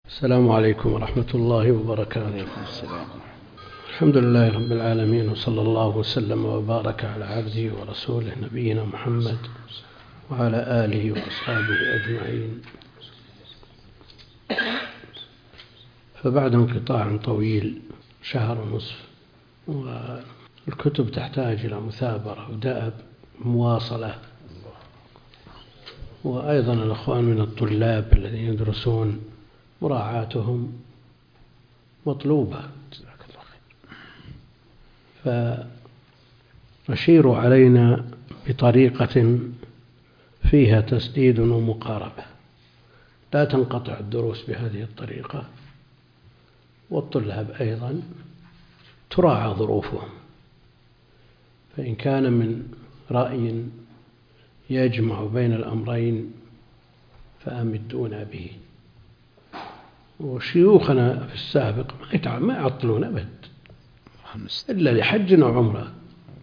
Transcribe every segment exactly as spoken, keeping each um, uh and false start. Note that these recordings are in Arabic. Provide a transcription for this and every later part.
السلام عليكم ورحمة الله وبركاته. السلام. الحمد لله رب العالمين، وصلى الله وسلم وبارك على عبده ورسوله نبينا محمد وعلى آله وأصحابه أجمعين. فبعد انقطاع طويل شهر ونصف، والكتب تحتاج إلى مثابرة ودأب مواصلة، وأيضا الأخوان من الطلاب الذين يدرسون مراعاتهم مطلوبة. فأشيروا علينا بطريقة فيها تسديد ومقاربة، لا تنقطع الدروس بهذه الطريقة، والطلاب أيضا تراعى ظروفهم، فإن كان من رأي يجمع بين الأمرين فأمدونا به. وشيوخنا في السابق ما يعطلون أبد إلا لحج أو عمرة،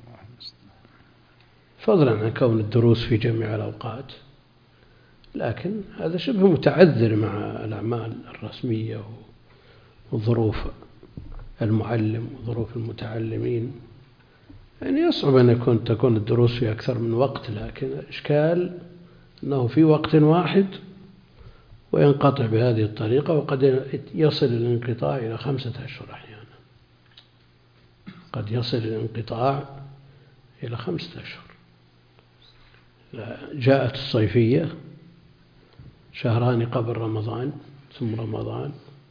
فضلا عن كون الدروس في جميع الأوقات، لكن هذا شبه متعذر مع الأعمال الرسمية وظروف المعلم وظروف المتعلمين. يعني يصعب أن يكون تكون الدروس في أكثر من وقت، لكن الإشكال أنه في وقت واحد وينقطع بهذه الطريقة، وقد يصل الانقطاع إلى خمسة أشهر أحيانا، قد يصل الانقطاع إلى خمسة أشهر. جاءت الصيفية شهران قبل رمضان ثم رمضان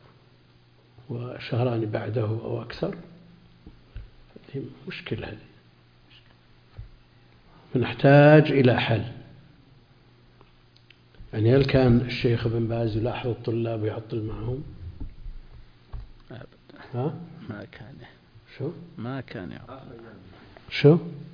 وشهران بعده أو أكثر، هذه مشكلة، هذه نحتاج إلى حل. يعني هل كان الشيخ ابن باز يلاحظ الطلاب ويعطل معهم؟ أبدا. ها؟ ما كان. شو؟ ما كان يعطل. شو؟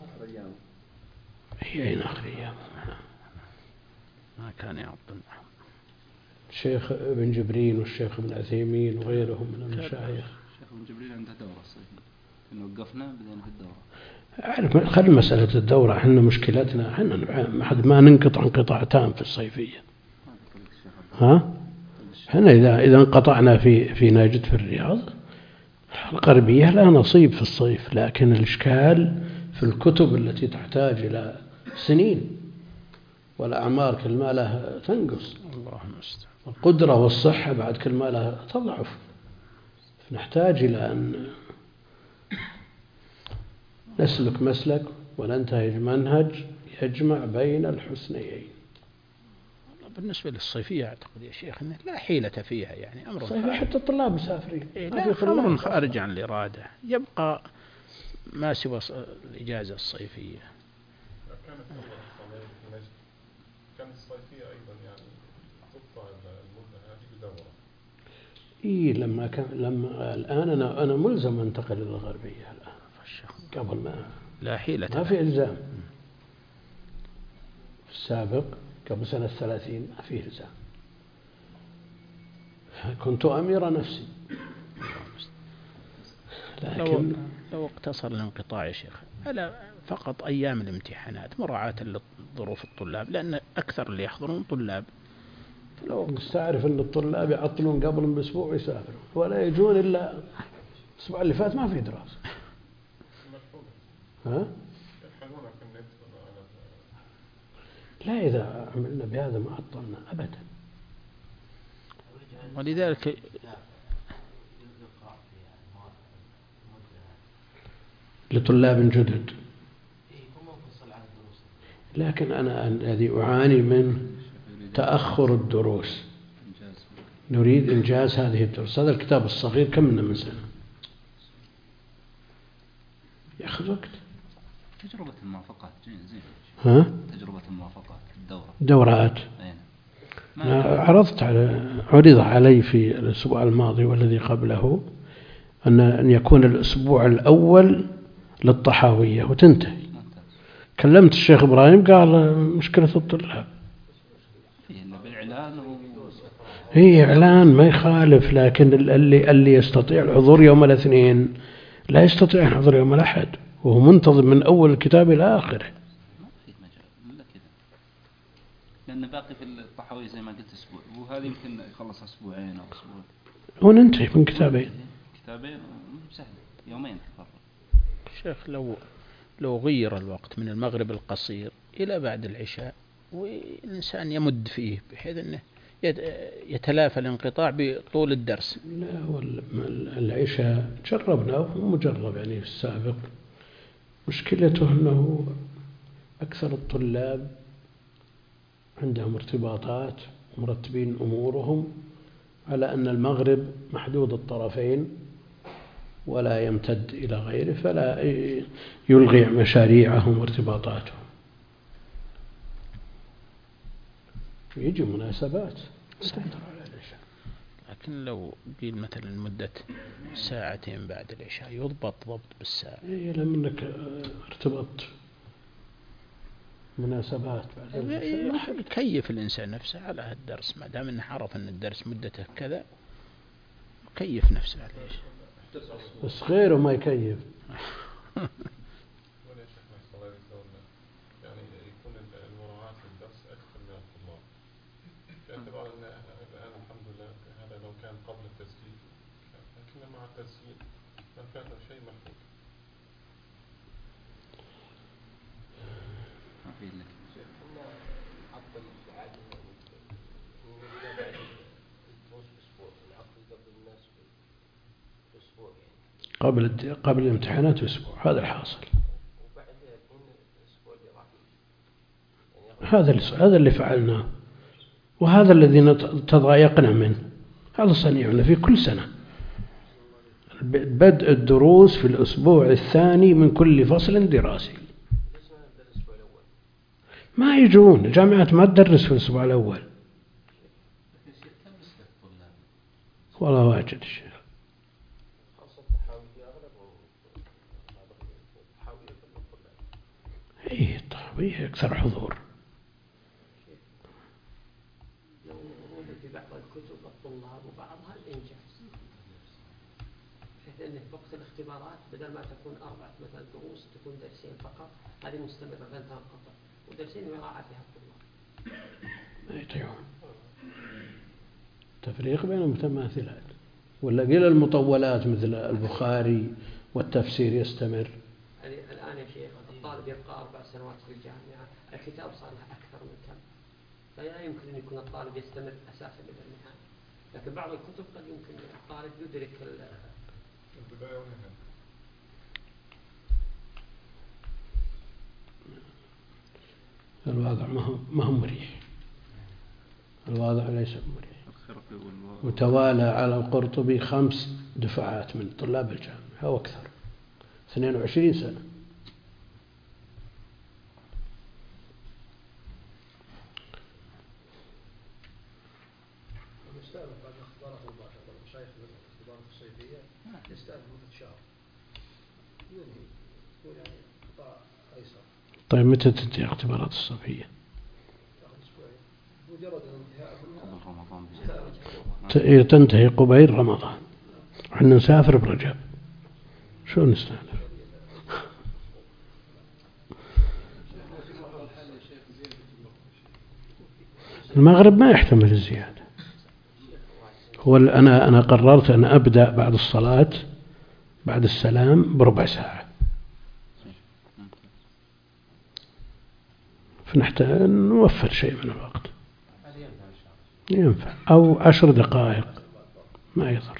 هي أين آخر أيام؟ ما كان يعطل معهم. الشيخ ابن جبرين والشيخ ابن عثيمين وغيرهم من المشايخ. الشيخ ابن جبرين عنده دورة الصيفية، إنه وقفنا بدينا في الدورة. أعرف، خلي مسألة الدورة، إحنا مشكلتنا إحنا ما ننقطع انقطاع تام في الصيفية. ها؟ إحنا إذا إذا انقطعنا في في نجد في الرياض، الغربية لا نصيب في الصيف، لكن الإشكال في الكتب التي تحتاج إلى سنين، والأعمار كل ما لها تنقص، اللهم استعان. القدرة والصحة بعد كل ما لها تضعف، نحتاج إلى أن نسلك مسلك وننتهج منهج يجمع بين الحسنيين. بالنسبة للصيفية أعتقد يا شيخ أنه لا حيلة فيها، يعني أمر صيفية حتى الطلاب مسافرين، إيه لا أمر خارج عن الإرادة، يبقى ما سوى الإجازة الصيفية. كانت الصيفية أيضا يعني تقطع المدة هذه بدورة. إيه لما كان لما الآن أنا أنا ملزم أنتقل إلى الغربية الآن، قبل ما لا حيلة ما في إلزام. في السابق قبل سنة ثلاثين ما في إلزام، كنت أمير نفسي. لكن لو, لو اقتصر الانقطاع يا شيخ على فقط أيام الامتحانات مراعاة لظروف الطلاب، لأن أكثر اللي يحضرون طلاب. لو نستعرف أن الطلاب يعطلون قبل بأسبوع ويسافرون ولا يجون إلا الأسبوع اللي فات ما في دراسة. ها؟ لا، إذا عملنا بهذا ما عطلنا أبدا. ولذلك لطلاب جدد، لكن أنا الذي أعاني من تأخر الدروس، نريد إنجاز هذه الدروس. هذا الكتاب الصغير كم منه من سنة؟ يأخذ وقت. تجربة الموافقات زين. ها؟ تجربة الموافقات الدورة. دورات. أنا عرضت على عرض علي في الأسبوع الماضي والذي قبله أن أن يكون الأسبوع الأول للطحاوية وتنتهي. كلمت الشيخ إبراهيم قال مشكلة الطلاب. بالإعلان و... هي إعلان ما يخالف، لكن اللي اللي يستطيع الحضور يوم الاثنين لا يستطيع الحضور يوم الأحد، وهو منتظم من أول الكتاب إلى آخره. لأن باقي في الطحاوية زي ما قلت أسبوع، وهذا يمكن يخلص أسبوعين أو أسبوع. وننتهي من كتابين. كتابين سهل، يومين تفرغ. شيخ لو لو غير الوقت من المغرب القصير إلى بعد العشاء والإنسان يمد فيه بحيث أنه يتلافى الانقطاع بطول الدرس. لا، والعشاء جربناه ومجرب يعني في السابق. مشكلته أنه أكثر الطلاب عندهم ارتباطات ومرتبين أمورهم على أن المغرب محدود الطرفين ولا يمتد إلى غيره، فلا يلغي مشاريعهم وارتباطاتهم. يجي مناسبات تنظر على العشاء. لكن لو قيل مثلا مدة ساعتين بعد العشاء يضبط ضبط بالساعة. إيه، لما أنك ارتبطت مناسبات بعد العشاء يكيف الإنسان نفسه على هالدرس، ما دام إنه عرف أن الدرس مدته كذا يكيف نفسه على العشاء. بس غيره ما يكيف. يعني يكون المراعاة في الدرس أكثر من الطلاب، باعتبار أن الآن الحمد لله هذا لو كان قبل التسجيل، لكن مع التسجيل من فاته شيء محفوظ. ما في لك. قبل قبل الامتحانات بأسبوع، هذا الحاصل. هذا هذا اللي فعلناه، وهذا الذي تضايقنا منه. هذا صنيعنا في كل سنة، بدء الدروس في الأسبوع الثاني من كل فصل دراسي. ما يجون الجامعات ما تدرس في الأسبوع الأول. والله واجد الشيخ. إيه الطحاوية أكثر حضور. في بعض الكتب الطلاب وبعضها الإنجاز، بحيث أنه في وقت الاختبارات بدل ما تكون أربعة مثلا دروس تكون درسين فقط، هذه مستمرة لن تنقطع، ودرسين يراعى فيها الطلاب. ما يطيعون. تفريق بين المتماثلات، ولا قيل المطولات مثل البخاري والتفسير يستمر. الآن يا شيخ الطالب يبقى أربع سنوات في الجامعة، الكتاب صار له أكثر من كم، فلا يمكن أن يكون الطالب يستمر أساسا إلى النهاية. لكن بعض الكتب قد يمكن الطالب يدرك البداية والنهاية. الوضع ما هو مريح، الوضع ليس مريح. وتوالى على القرطبي خمس دفعات من طلاب الجامعة أو أكثر، اثنين وعشرين سنة. طيب متى تنتهي اختبارات الصيفية؟ تنتهي قبيل رمضان، وحنا نسافر برجب، شو نستانف؟ المغرب ما يحتمل الزيادة. هو أنا أنا قررت أن أبدأ بعد الصلاة بعد السلام بربع ساعة، فنحتاج نوفر شيء من الوقت. ينفع أو عشر دقائق ما يضر.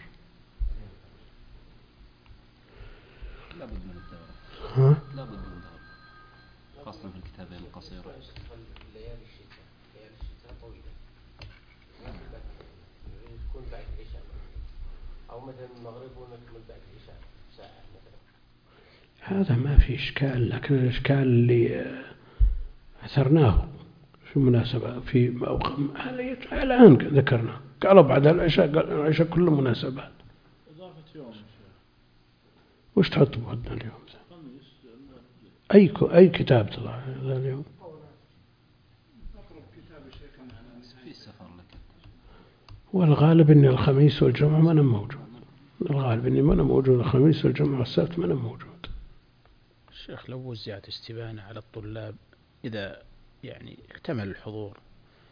لا بد من الدورة. ها؟ لا بد من الدورة، خاصة في الكتابين القصيرة. ليالي الشتاء، ليالي الشتاء طويلة، تكون بعد العشاء، أو مثلا المغرب ونكمل بعد العشاء ساعة مثلا. هذا ما في إشكال، لكن الإشكال اللي أثرناه في مناسبة في الآن ذكرنا، قالوا بعد العشاء، قال العشاء كله مناسبات. إضافة يوم. وش تحط بودنا اليوم؟ أي أي كتاب طلع هذا اليوم؟ أقرب كتاب شيء كان في السفر لك. والغالب إن الخميس والجمعة ما أنا موجود. الغالب إني ما أنا موجود الخميس والجمعة والسبت ما أنا موجود. الشيخ لو وزعت استبانة على الطلاب إذا يعني اكتمل الحضور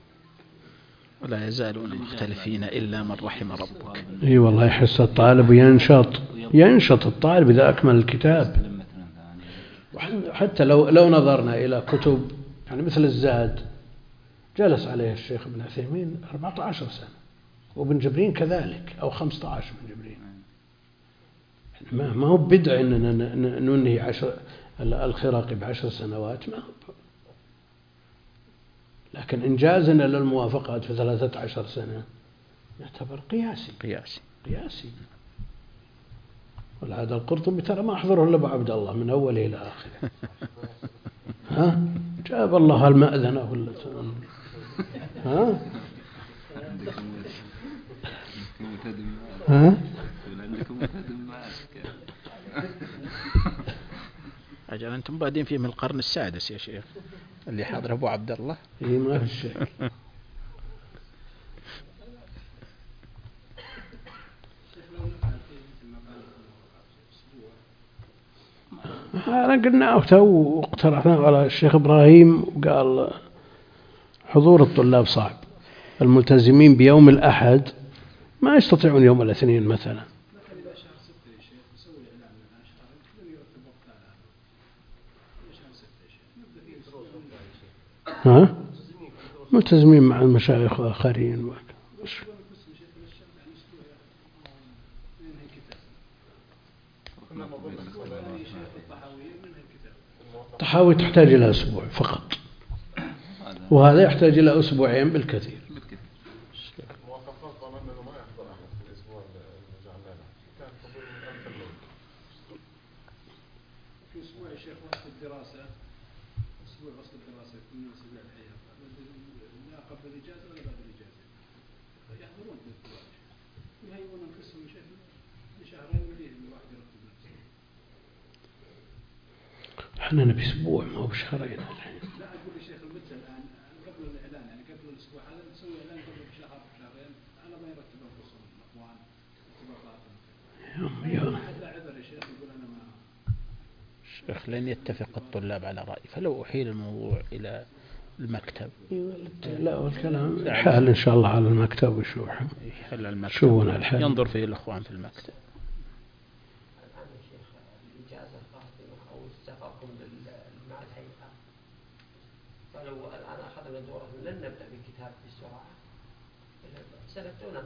ولا يزالون مختلفين إلا من رحم ربك. اي والله يحس الطالب وينشط ينشط الطالب إذا أكمل الكتاب. حتى لو لو نظرنا إلى كتب يعني مثل الزاد جلس عليه الشيخ ابن عثيمين أربعة عشر سنة، وابن جبرين كذلك، أو خمسة عشر ابن جبرين. ما ما هو بدع أننا ننهي عشر الخراقي بعشر سنوات، ما هو. لكن إنجازنا للموافقات في ثلاثة عشر سنة يعتبر قياسي قياسي قياسي. والعادة القرطبي ترى ما أحضره إلا أبو عبد الله من أوله إلى آخره. ها جاب الله المأذنة ولا ها ها أجل أنتم بادين فيه من القرن السادس يا شيخ اللي حاضر أبو عبد الله. إيه ما في شيء. أنا قلنا تو واقترحنا على الشيخ إبراهيم وقال حضور الطلاب صعب، الملتزمين بيوم الأحد ما يستطيعون يوم الاثنين مثلا. ها ملتزمين مع المشايخ الآخرين. الطحاوي تحتاج إلى أسبوع فقط، وهذا يحتاج إلى أسبوعين بالكثير. المواصفات ظننا أنه ما يحضر أحد في الأسبوع اللي جعلناه، كان حضور من ألف الليل. في أسبوع يا شيخ وقت الدراسة، أسبوع وسط الدراسة يكون من أسبوع الحياة، لا قبل الإجازة ولا بعد الإجازة، يحضرون في الأسبوع ويهيئون أنفسهم شيخ لشهرين مليئين الواحد يرتب نفسه. احنا نبي أسبوع ما هو بشهرين. لا أقول يا شيخ المدة الآن قبل الإعلان، يعني قبل الأسبوع هذا نسوي إعلان قبل بشهر بشهرين على ما يرتب أنفسهم الأخوان ارتباطاتهم. يوم ما حد لا عذر يا شيخ يقول أنا ما. شيخ لن يتفق الطلاب على رأي، فلو أحيل الموضوع إلى المكتب. لا والكلام حال إن شاء الله على المكتب وشو يحل المكتب شو الحال ينظر فيه الأخوان في المكتب. فلو الآن أخذنا دورة لن نبدأ بالكتاب بسرعة، سنبدأ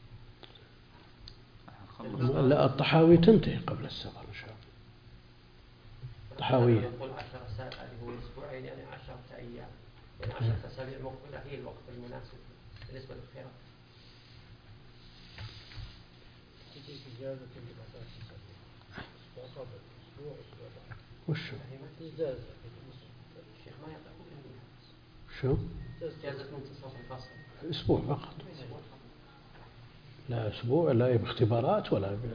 لا الطحاوي تنتهي قبل السفر إن شاء الله. الطحاوية نقول عشر ساعات هو أسبوعين يعني عشرة أيام، يعني عشرة أسابيع مقبلة هي الوقت المناسب بالنسبة للخيرات. وشو الشيخ ما يقول شو إجازة منتصف الفصل أسبوع فقط، لا أسبوع لا باختبارات ولا ب...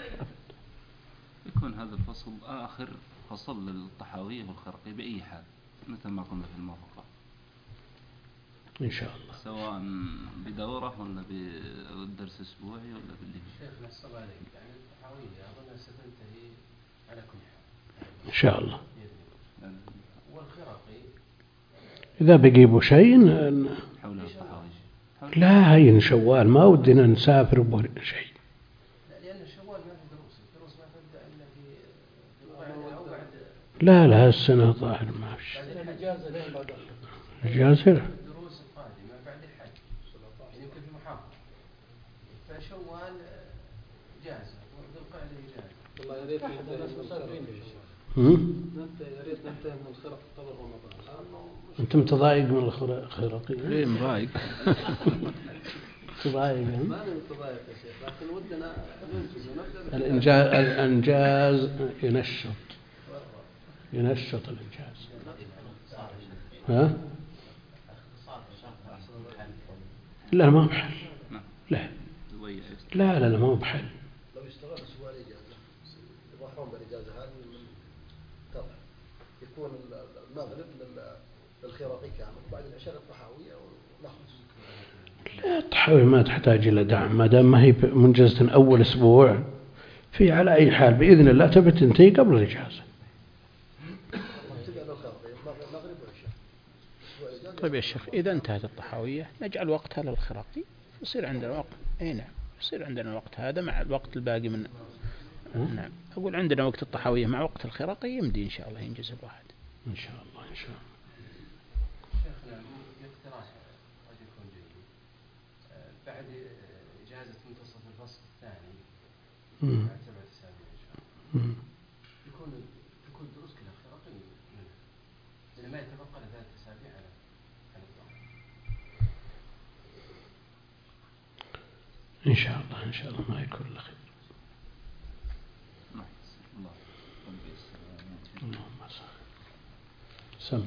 يكون هذا الفصل آخر فصل للطحاوية والخرقي بأي حال مثل ما قلنا في الموافقة إن شاء الله، سواء بدورة ولا بالدرس أسبوعي ولا بالليل. شيخ نصب عليك يعني الطحاوية أظن ستنتهي على كل حال إن شاء الله. والخرقي إذا بيجيبوا شيء حول الطحاوية لا هين شوال ما ودنا نسافر بشيء. لأن شوال ما في دروس، الدروس ما تبدأ إلا في أو بعد. لا لا هالسنة ظاهر ما فيش. الإجازة لين بعد الإجازة الدروس القادمة بعد الحج يعني يمكن في محافظة، فشوال إجازة وذو القعدة إجازة. والله يا ريت الناس مسافرين يا ريت ننتهي من الخرق قبل رمضان. أنت متضايق من الخرقي؟ ليه مضايق؟ متضايق ما أنا متضايق يا شيخ، لكن ودنا ننجز ونبدأ. الإنجاز الإنجاز ينشط ينشط الإنجاز. ها؟ لا ما هو بحل. لا لا لا, لا ما هو بحل. لو يشتغل أسبوع الإجازة يضحون بالإجازة هذه من ترى يكون المغرب للخراقي كامل وبعد العشاء الطحاوية ونخلص. لا الطحاوية ما تحتاج إلى دعم ما دام ما هي منجزة أول أسبوع، في على أي حال بإذن الله تبي تنتهي قبل الإجازة. طيب يا شيخ، إذا انتهت الطحاوية نجعل وقتها للخراقي، يصير عندنا وقت. أي نعم، يصير عندنا الوقت هذا مع الوقت الباقي من نعم. أقول عندنا وقت الطحاوية مع وقت الخراقي يمدي إن شاء الله ينجز الواحد إن شاء الله. إن شاء الله. شيخنا اقتراح قد يكون جيد بعد إجازة منتصف الفصل الثاني بعد سبعة أسابيع إن شاء الله يكون تكون دروس كلها خراقي منها، لأن ما يتبقى له ثلاث أسابيع على على الطاقة. إن شاء الله. إن شاء الله ما يكون إلا خير. سم.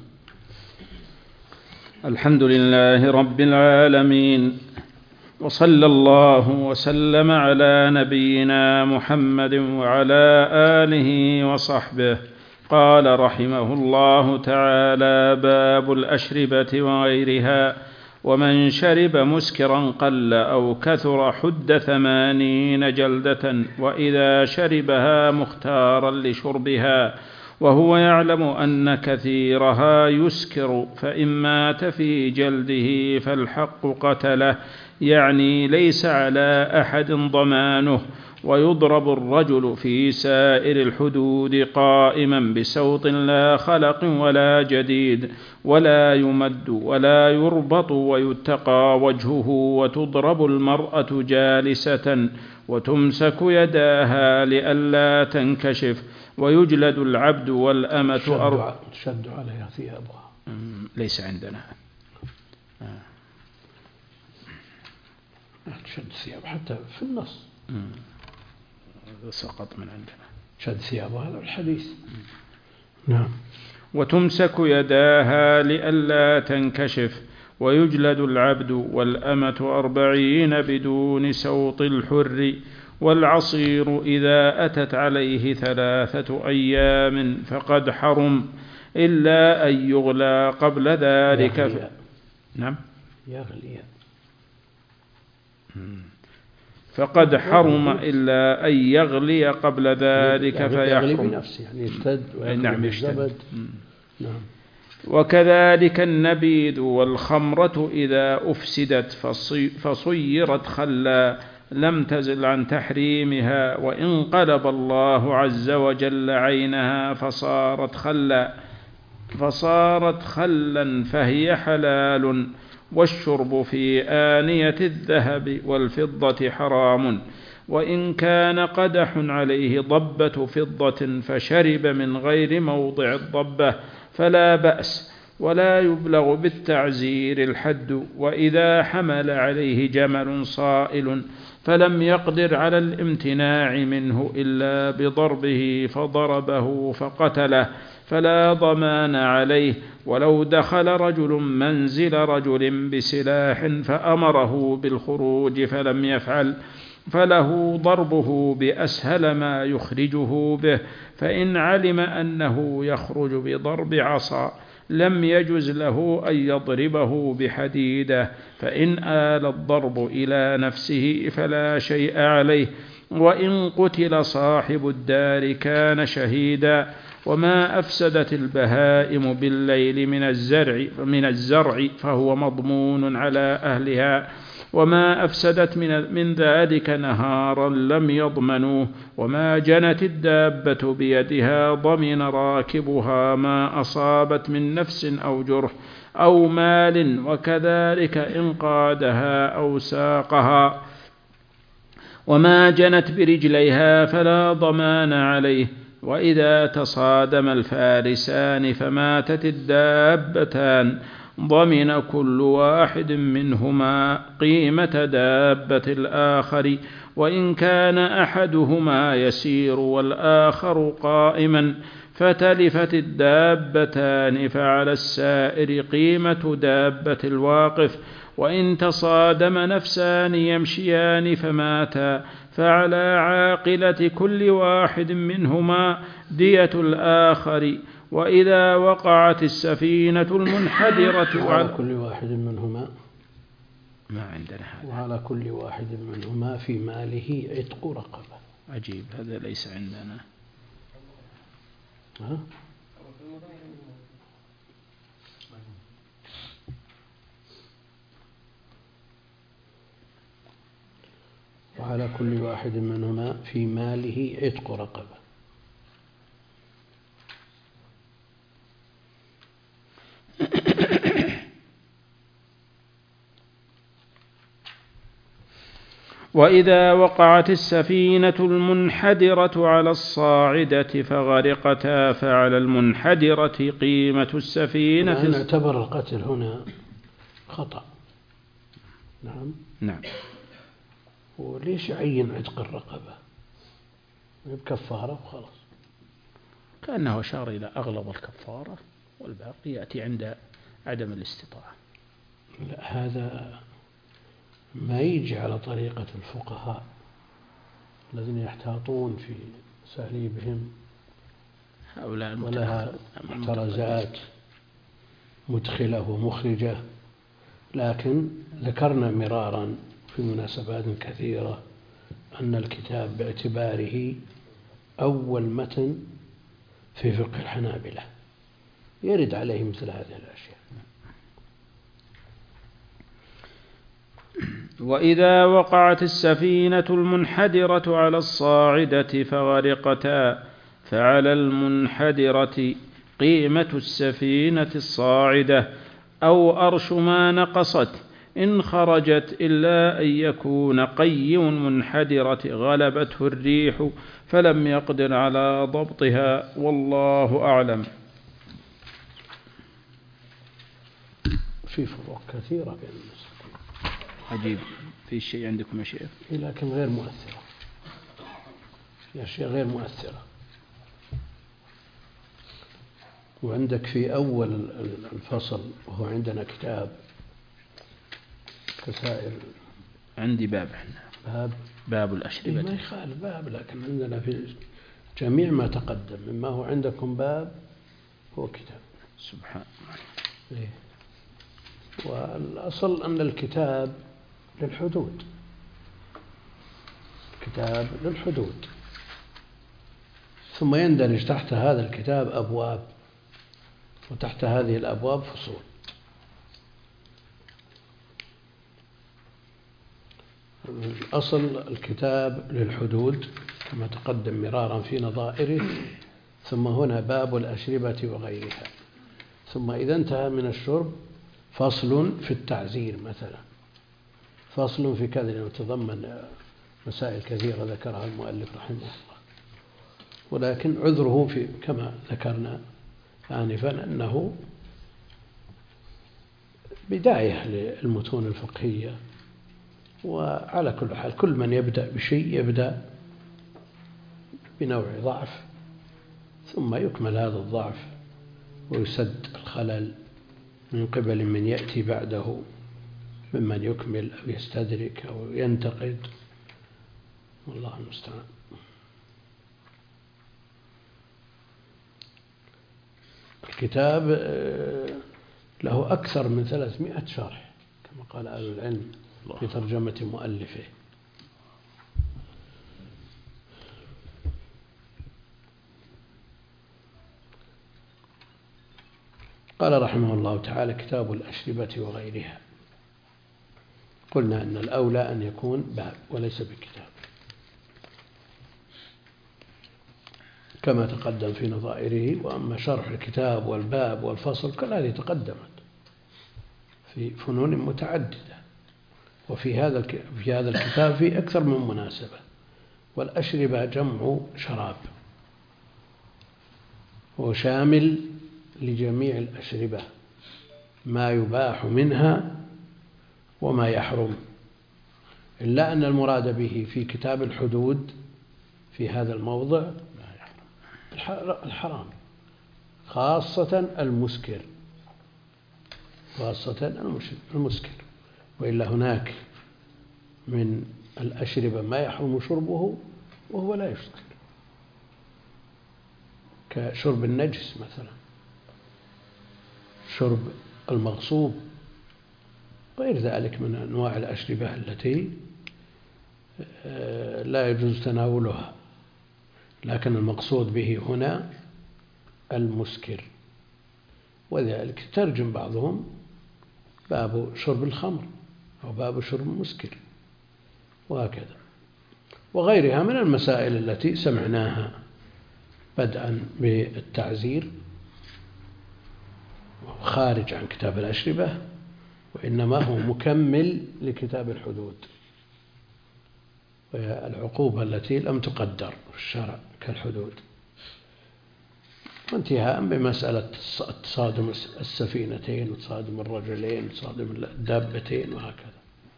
الحمد لله رب العالمين، وصلى الله وسلم على نبينا محمد وعلى آله وصحبه. قال رحمه الله تعالى: باب الأشربة وغيرها: ومن شرب مسكرا قل أو كثر حد ثمانين جلدة، وإذا شربها مختارا لشربها وهو يعلم أن كثيرها يسكر فإن مات في جلده فالحق قتله، يعني ليس على أحد ضمانه. ويضرب الرجل في سائر الحدود قائما بسوط لا خلق ولا جديد، ولا يمد ولا يربط، ويتقى وجهه. وتضرب المرأة جالسة، وتمسك يداها لئلا تنكشف. ويجلد العبد والأمة أربع. تشد عليها ثيابها. ليس عندنا تشد ثياب حتى في النص سقط من عندنا شد ثيابها، هذا الحديث. نعم. وتمسك يداها لئلا تنكشف. ويجلد العبد والأمة أربعين بدون سوط الحر. والعصير إذا أتت عليه ثلاثة أيام فقد حرم، إلا أن يغلى قبل ذلك. يغلي. نعم. يغلي. فقد حرم إلا أن يغلي قبل ذلك يغلي فيحرم. بنفسه، يعني يشتد نعم يشتد. نعم. وكذلك النبيذ والخمرة إذا أفسدت فصيرت خلا لم تزل عن تحريمها، وإن قلب الله عز وجل عينها فصارت خلا فصارت خلا فهي حلال. والشرب في آنية الذهب والفضة حرام، وإن كان قدح عليه ضبة فضة فشرب من غير موضع الضبة فلا بأس، ولا يبلغ بالتعزير الحد. وإذا حمل عليه جمل صائل فلم يقدر على الامتناع منه إلا بضربه فضربه فقتله فلا ضمان عليه. ولو دخل رجل منزل رجل بسلاح فأمره بالخروج فلم يفعل فله ضربه بأسهل ما يخرجه به، فإن علم أنه يخرج بضرب عصا لم يجز له أن يضربه بحديدة، فإن آل الضرب إلى نفسه فلا شيء عليه. وإن قتل صاحب الدار كان شهيدا. وما أفسدت البهائم بالليل من الزرع من الزرع فهو مضمون على أهلها، وما أفسدت من, من ذلك نهارا لم يضمنوه. وما جنت الدابة بيدها ضمن راكبها ما أصابت من نفس أو جرح أو مال، وكذلك إن قادها أو ساقها. وما جنت برجليها فلا ضمان عليه. وإذا تصادم الفارسان فماتت الدابتان ضمن كل واحد منهما قيمة دابة الآخر، وإن كان أحدهما يسير والآخر قائما فتلفت الدابتان فعلى السائر قيمة دابة الواقف. وإن تصادم نفسان يمشيان فماتا فعلى عاقلة كل واحد منهما دية الآخر. وإذا وقعت السفينة المنحدرة وعلى كل واحد منهما ما عندنا هذا. وعلى كل واحد منهما في ماله عتق رقبة. عجيب، هذا ليس عندنا. ها؟ وعلى كل واحد منهما في ماله عتق رقبة. وإذا وقعت السفينة المنحدرة على الصاعدة فغرقتا فعلى المنحدرة قيمة السفينة. أنا اعتبر القتل هنا خطأ. نعم نعم. وليش يعين عتق الرقبة؟ بكفارة وخلاص. كأنه أشار إلى أغلظ الكفارة والباقي يأتي عند عدم الاستطاعة. لا، هذا ما يجي على طريقة الفقهاء الذين يحتاطون في ساليبهم هؤلاء ولها محترزات مدخلة ومخرجة. لكن ذكرنا مرارا في مناسبات كثيرة أن الكتاب باعتباره أول متن في فقه الحنابلة يرد عليه مثل هذه الأشياء. وإذا وقعت السفينة المنحدرة على الصاعدة فغرقتا فعلى المنحدرة قيمة السفينة الصاعدة أو أرش ما نقصت إن خرجت إلا أن يكون قيم منحدرة غلبته الريح فلم يقدر على ضبطها والله أعلم. في فروق كثيرة بين المسلمين. عجيب. في شيء عندكم يا شيخ؟ لكن غير مؤثرة، في أشياء غير مؤثرة. وعندك في أول الفصل وهو عندنا كتاب كسائر. عندي باب احنا باب باب الأشربة. ما يخالف باب، لكن عندنا في جميع ما تقدم مما هو عندكم باب هو كتاب. سبحان الله. والأصل أن الكتاب للحدود، كتاب للحدود، ثم يندرج تحت هذا الكتاب أبواب، وتحت هذه الأبواب فصول. الأصل الكتاب للحدود كما تقدم مرارا في نظائره، ثم هنا باب الأشربة وغيرها، ثم إذا انتهى من الشرب فصل في التعزير مثلا، فصل في كذا، يتضمن مسائل كثيرة ذكرها المؤلف رحمه الله. ولكن عذره في كما ذكرنا آنفا أنه بداية للمتون الفقهية. وعلى كل حال كل من يبدأ بشيء يبدأ بنوع ضعف، ثم يكمل هذا الضعف ويسد الخلل من قبل من يأتي بعده ممن يكمل أو يستدرك أو ينتقد، والله المستعان. الكتاب له أكثر من ثلاثمائة شرح كما قال أهل العلم في ترجمة مؤلفه. قال رحمه الله تعالى: كتاب الأشربة وغيرها. قلنا أن الأولى أن يكون باب وليس بكتاب كما تقدم في نظائره. وأما شرح الكتاب والباب والفصل كالذي تقدمت في فنون متعددة، وفي هذا في هذا الكتاب في أكثر من مناسبة. والأشربة جمع شراب، وشامل لجميع الأشربة، ما يباح منها وما يحرم، إلا أن المراد به في كتاب الحدود في هذا الموضع الحرام، خاصة المسكر، خاصة المسكر. وإلا هناك من الأشربة ما يحرم شربه وهو لا يسكر، كشرب النجس مثلا، شرب المغصوب، غير ذلك من أنواع الأشربة التي لا يجوز تناولها. لكن المقصود به هنا المسكر. وذلك ترجم بعضهم باب شرب الخمر أو باب شرب المسكر وهكذا. وغيرها من المسائل التي سمعناها بدءا بالتعزير خارج عن كتاب الأشربة، وإنما هو مكمل لكتاب الحدود والعقوبة التي لم تقدر في الشرع كالحدود، وانتهاء بمسألة تصادم السفينتين وتصادم الرجلين وتصادم الدابتين وهكذا.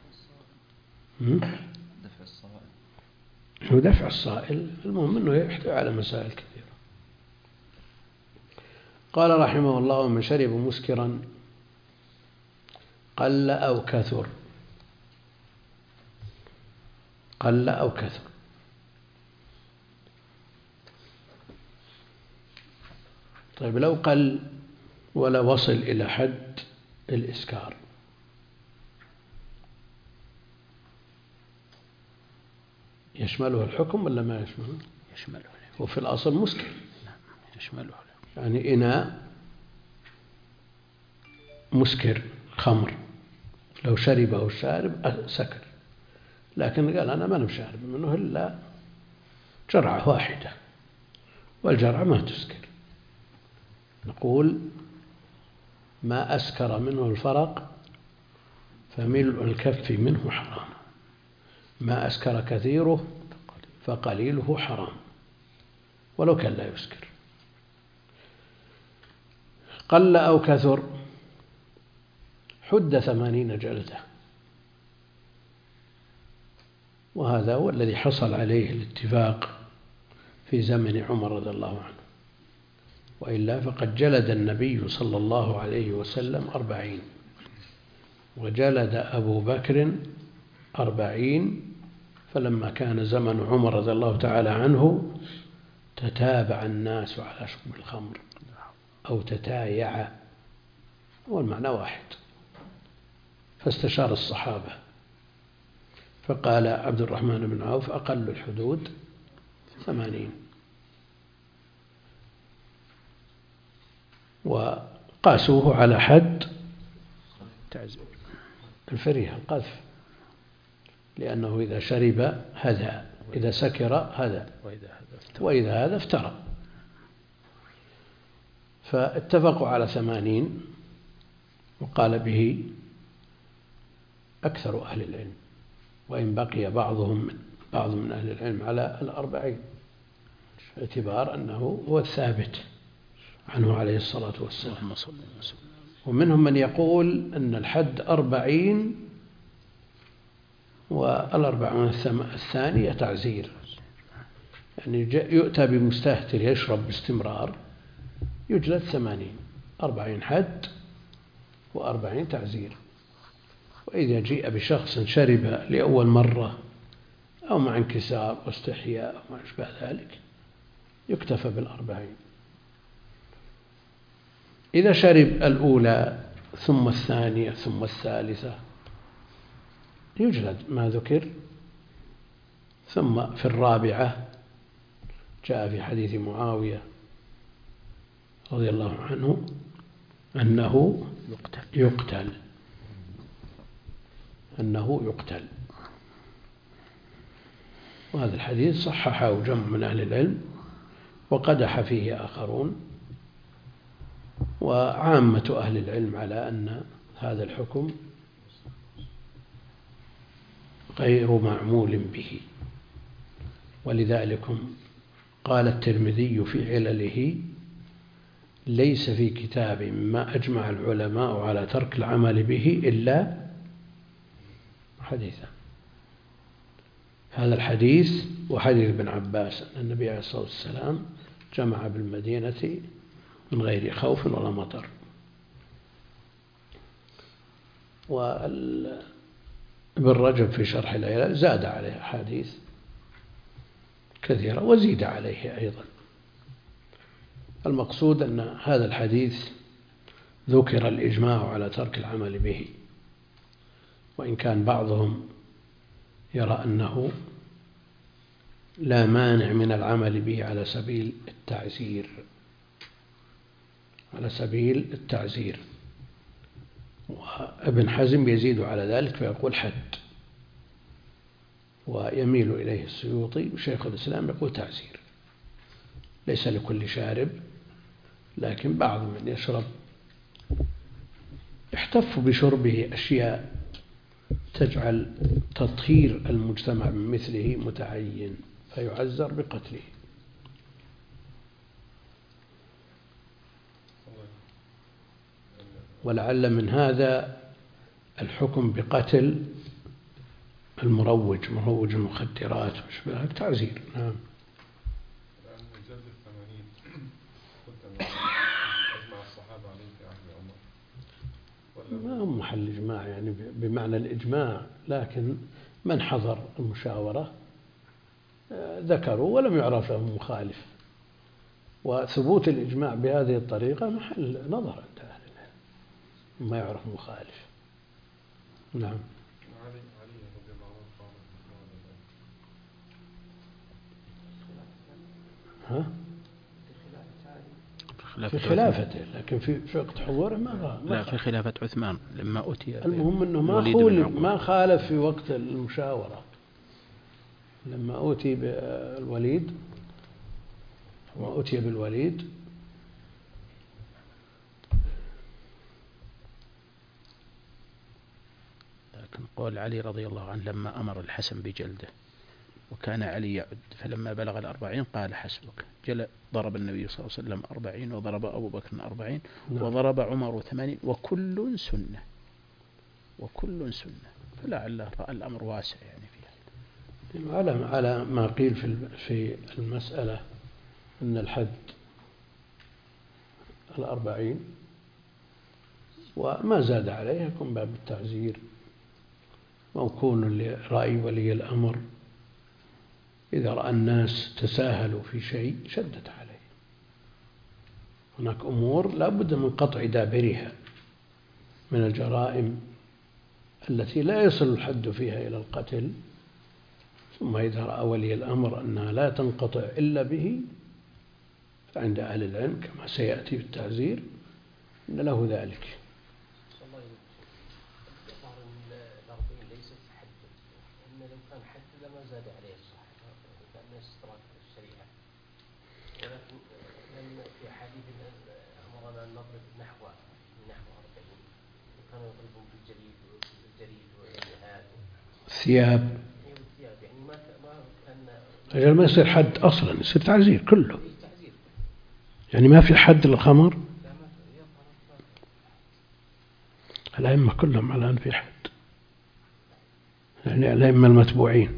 دفع الصائل هو دفع الصائل، المهم أنه يحتوي على مسائل كثيرة. قال رحمه الله: من شرب مسكرا قل أو كثر، قل أو كثر. طيب لو قل ولا وصل إلى حد الإسكار، يشمله الحكم ولا ما يشمله؟ يشمله. وفي الأصل مسكر. نعم يشمله. يعني إناء مسكر خمر لو شربه الشارب سكر، لكن قال أنا ما أنا بشارب منه إلا جرعة واحدة، والجرعة ما تسكر. نقول ما أسكر منه الفرق فملء الكف منه حرام، ما أسكر كثيره فقليله حرام ولو كان لا يسكر. قل أو كثر حد ثمانين جلدة، وهذا هو الذي حصل عليه الاتفاق في زمن عمر رضي الله عنه، وإلا فقد جلد النبي صلى الله عليه وسلم أربعين، وجلد أبو بكر أربعين، فلما كان زمن عمر رضي الله تعالى عنه تتابع الناس على شرب الخمر أو تتايع، والمعنى واحد، فاستشار الصحابة فقال عبد الرحمن بن عوف: أقل الحدود ثمانين، وقاسوه على حد الفرية القذف، لأنه إذا شرب هذا، إذا سكر هذا، وإذا هذا افترى. فاتفقوا على ثمانين، وقال به أكثر أهل العلم، وإن بقي بعضهم بعض من أهل العلم على الأربعين، باعتبار أنه هو الثابت عنه عليه الصلاة والسلام. ومنهم من يقول أن الحد أربعين، والأربعون الثانية تعزير، يعني يؤتى بمستهتر يشرب باستمرار يجلد ثمانين، أربعين حد وأربعين تعزير. وإذا جيء بشخص شرب لأول مرة أو مع انكسار واستحياء أو ما أشبه ذلك يكتفى بالأربعين. إذا شرب الأولى ثم الثانية ثم الثالثة يجلد ما ذكر، ثم في الرابعة جاء في حديث معاوية رضي الله عنه أنه يقتل أنه يقتل وهذا الحديث صححه جمع من أهل العلم وقدح فيه آخرون، وعامة أهل العلم على أن هذا الحكم غير معمول به. ولذلك قال الترمذي في علله: ليس في كتاب ما أجمع العلماء على ترك العمل به إلا حديثا. هذا الحديث وحديث ابن عباس أن النبي عليه الصلاة والسلام جمع بالمدينة من غير خوف ولا مطر. وابن رجب في شرح العلل زاد عليه أحاديث كثيرة وزيد عليه أيضا. المقصود أن هذا الحديث ذكر الإجماع على ترك العمل به، وإن كان بعضهم يرى أنه لا مانع من العمل به على سبيل التعزير على سبيل التعزير وابن حزم يزيد على ذلك فيقول حد. ويميل إليه السيوطي، وشيخ الإسلام يقول تعزير، ليس لكل شارب، لكن بعض من يشرب يحتف بشربه أشياء تجعل تطهير المجتمع من مثله متعين، فيعزر بقتله. ولعل من هذا الحكم بقتل المروج، مروج المخدرات وشبه تعزير. نعم. الآن جلد الثمانين قلت أن أجمع الصحابة عليه في عهد عمر، ما هو محل إجماع يعني بمعنى الإجماع، لكن من حضر المشاورة ذكروا ولم يعرف لهم مخالف، وثبوت الإجماع بهذه الطريقة محل نظر عند أهل العلم، ما يعرف مخالف. نعم. علي علي رضي الله عنه ها؟ في خلافته، لكن في في وقت حضوره ما غاب. لا، في خلافة عثمان لما أتي. المهم أنه ما خولف، ما خالف في وقت المشاورة لما أوتي بالوليد، وما أتي بالوليد لكن قول علي رضي الله عنه لما أمر الحسن بجلده، وكان علي يعد، فلما بلغ الأربعين قال حسبك، جل ضرب النبي صلى الله عليه وسلم أربعين، وضرب أبو بكر أربعين، نعم. وضرب عمر ثمانين، وكل سنة، وكل سنة، فلعل رأى الأمر واسع يعني فيها. على على ما قيل في في المسألة أن الحد الأربعين وما زاد عليه يكون باب التعزير موكون لرأي ولي الأمر، إذا رأى الناس تساهلوا في شيء شدد عليه. هناك أمور لا بد من قطع دابرها من الجرائم التي لا يصل الحد فيها إلى القتل، ثم إذا رأى ولي الأمر أنها لا تنقطع إلا به، فعند أهل العلم كما سيأتي بالتعزير أن له ذلك. ثياب أجل ما يصير حد أصلا، يصير تعزير كله، يعني ما في حد للخمر. الأئمة كلهم الآن في حد، يعني الأئمة المتبوعين.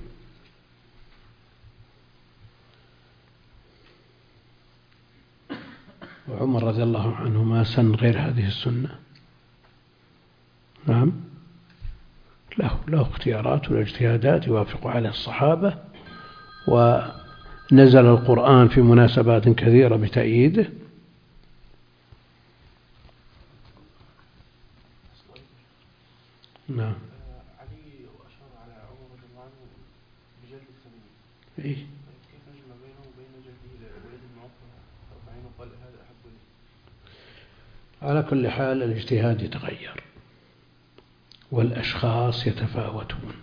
وعمر رضي الله عنه ما سن غير هذه السنة. نعم، له له اختيارات والاجتهادات يوافق عليه الصحابة، ونزل القرآن في مناسبات كثيرة بتأييده. نعم. علي أشار على عمر رضي الله عنه بجلد الثمانين. إيه؟ كيف نجمع بينه وبين جلده لوليد بن عقبة أربعين وقال هذا أحب لي؟ على كل حال الاجتهاد يتغير والأشخاص يتفاوتون،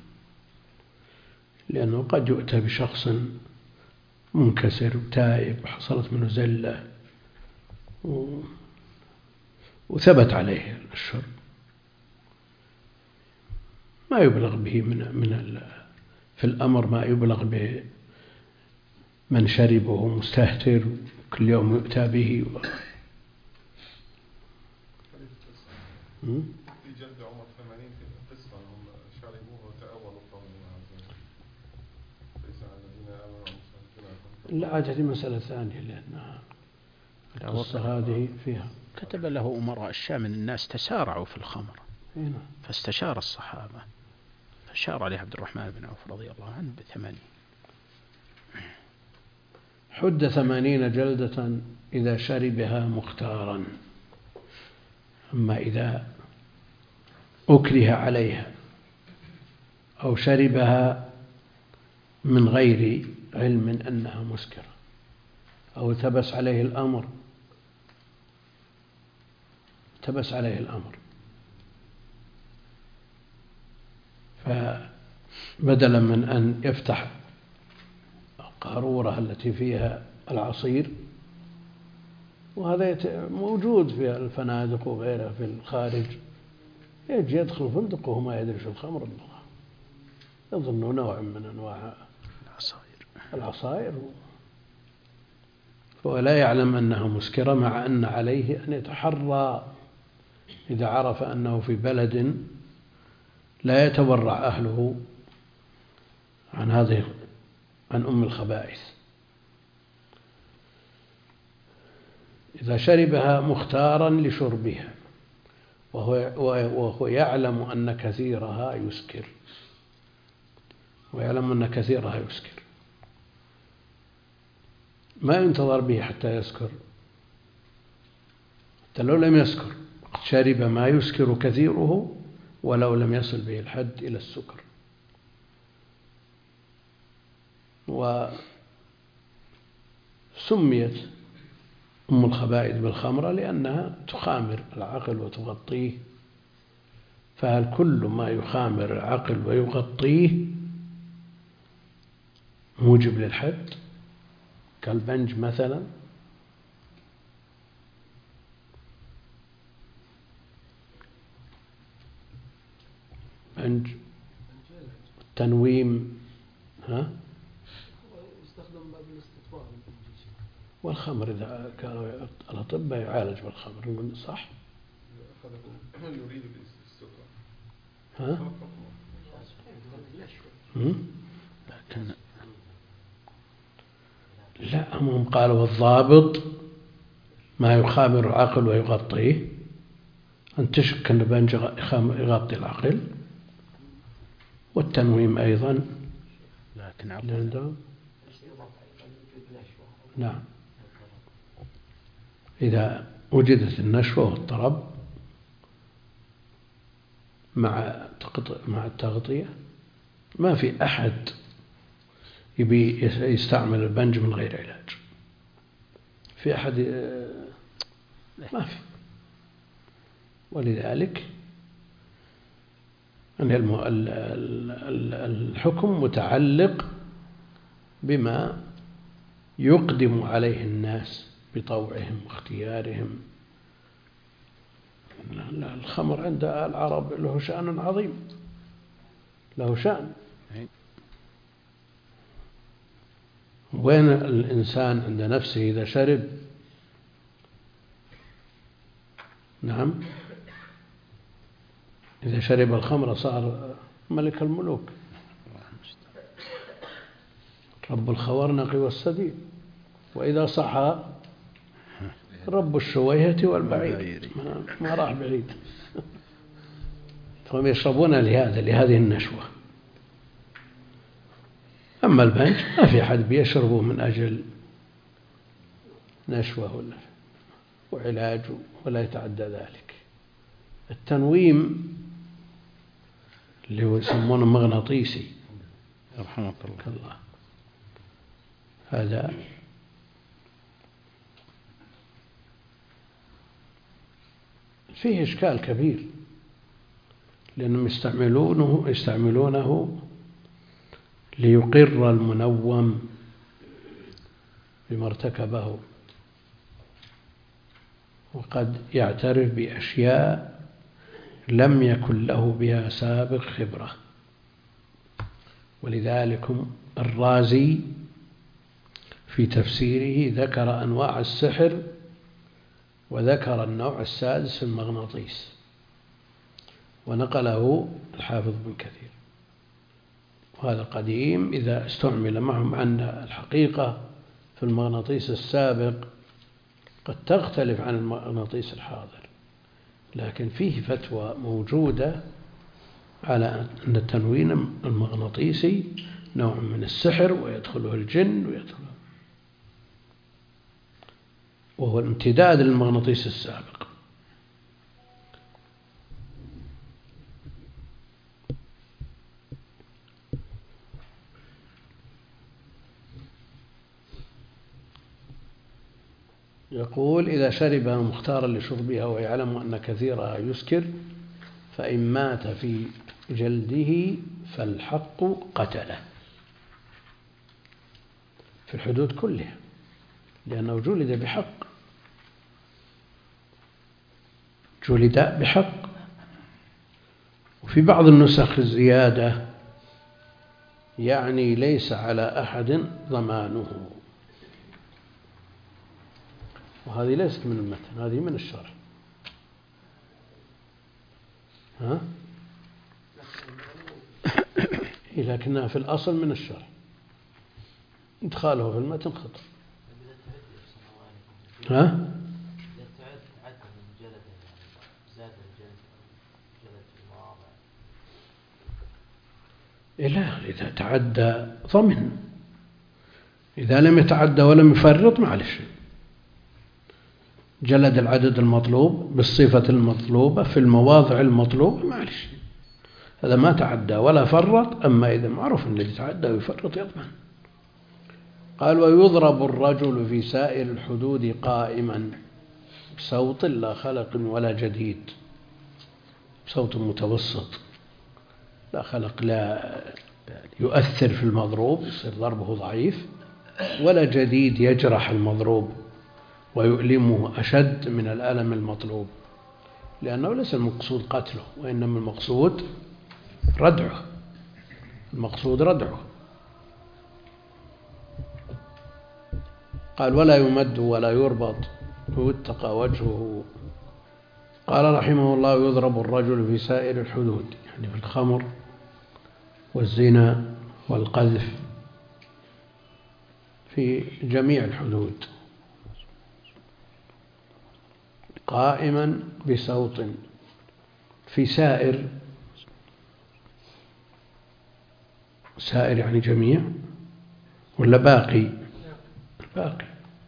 لأنه قد يؤتى بشخص منكسر تائب حصلت منه زلة وثبت عليه الشرب، ما يبلغ به من من في الأمر ما يبلغ به من شرب وهو مستهتر كل يوم يؤتى به. في جلد عمر ثمانين في قصة هم شربوه وتأولوا قول الله عز وجل ليس على الذين آمنوا. لا عاد هذه مسألة ثانية، لأنها القصة هذه فيها كتب له أمراء الشام من الناس تسارعوا في الخمر، هنا. فاستشار الصحابة فشار عليه عبد الرحمن بن عوف رضي الله عنه بثمانين. حد ثمانين جلدة إذا شربها مختارا، أما إذا أكره عليها أو شربها من غير علم أنها مسكرة أو التبس عليه الأمر التبس عليه الأمر بدلا من أن يفتح القارورة التي فيها العصير، وهذا موجود في الفنادق وغيرها في الخارج، يجي يدخل الفندق وهو ما يدري شو الخمر، يظن نوع من أنواع العصائر، فهو لا يعلم أنها مسكرة، مع أن عليه أن يتحرى إذا عرف أنه في بلد لا يتورع أهله عن هذه عن أم الخبائث. إذا شربها مختارا لشربها وهو, وهو يعلم أن كثيرها يسكر ويعلم أن كثيرها يسكر، ما ينتظر به حتى يسكر، حتى لو لم يسكر شرب ما يسكر كثيره ولو لم يصل به الحد إلى السكر. وسميت أم الخبائث بالخمرة لأنها تخامر العقل وتغطيه، فهل كل ما يخامر العقل ويغطيه موجب للحد كالبنج مثلا؟ بنج التنويم ها يستخدم باب الاستطفاء، والخمر إذا كانوا الأطباء يعالج بالخمر صح؟ يريد الاستطفاء ها؟ لكن لا، هم قالوا الضابط ما يخامر العقل ويغطيه، أن تشك أن البنج يغطي العقل، والتنويم أيضا لكن عقل نعم إذا وجدت النشوة والطرب مع مع التغطية، ما في أحد يبي يستعمل البنج من غير علاج، في أحد ما في. ولذلك الحكم متعلق بما يقدم عليه الناس بطوعهم واختيارهم. الخمر عند العرب له شأن عظيم، له شأن. وين الإنسان عند نفسه إذا شرب؟ نعم، إذا شرب الخمر صار ملك الملوك، رب الخوارنق والسديد، وإذا صحى رب الشويهة والبعير، ما راح بعيد. فهم يشربون لهذا لهذه النشوة. أما البنج ما في أحد بيشربه من أجل نشوة ولا وعلاج ولا يتعدى ذلك. التنويم اللي هو يسمونه مغناطيسي رحمك الله، هذا فيه إشكال كبير، لأنهم يستعملونه يستعملونه ليقر المنوم بما ارتكبه، وقد يعترف بأشياء لم يكن له بها سابق خبرة. ولذلك الرازي في تفسيره ذكر أنواع السحر وذكر النوع السادس في المغناطيس، ونقله الحافظ بن كثير. وهذا قديم إذا استعمل معهم أن الحقيقة في المغناطيس السابق قد تختلف عن المغناطيس الحاضر، لكن فيه فتوى موجودة على أن التنوين المغناطيسي نوع من السحر ويدخله الجن ويدخله، وهو الامتداد للمغناطيس السابق. يقول: إذا شربها مختارا لشربها ويعلم أن كثيرها يسكر، فإن مات في جلده فالحق قتله في الحدود كلها، لأنه جلد بحق، جلد بحق. وفي بعض النسخ الزيادة يعني ليس على أحد ضمانه، وهذه ليست من المتن، هذه من الشرح. ها؟ لكنها في الأصل من الشرح، إدخاله في المتن خطأ. ها؟ لا، إذا تعدى ضمن، إذا لم يتعدى ولم يفرط معلش، جلد العدد المطلوب بالصفة المطلوبة في المواضع المطلوبة معلش، هذا ما تعدى ولا فرط. أما إذا معروف أن الذي تعدى ويفرط يضمن. قال: ويضرب الرجل في سائر الحدود قائما بصوت لا خلق ولا جديد، صوت متوسط لا خلق، لا يؤثر في المضروب يصير ضربه ضعيف، ولا جديد يجرح المضروب ويؤلمه أشد من الألم المطلوب، لأنه ليس المقصود قتله، وإنما المقصود ردعه، المقصود ردعه. قال: ولا يمد ولا يربط ويتقى وجهه. قال رحمه الله: يضرب الرجل في سائر الحدود، يعني في الخمر والزنا والقذف، في جميع الحدود، قائما بصوت. في سائر، سائر يعني جميع ولا باقي؟ باقي،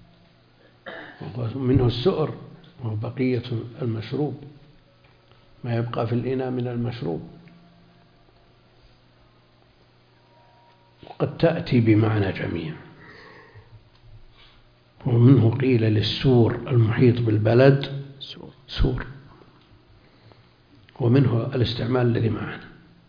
منه السؤر وهو بقية المشروب، ما يبقى في الإناء من المشروب. وقد تأتي بمعنى جميع، ومنه قيل للسور المحيط بالبلد سور، ومنه الاستعمال الذي معنا.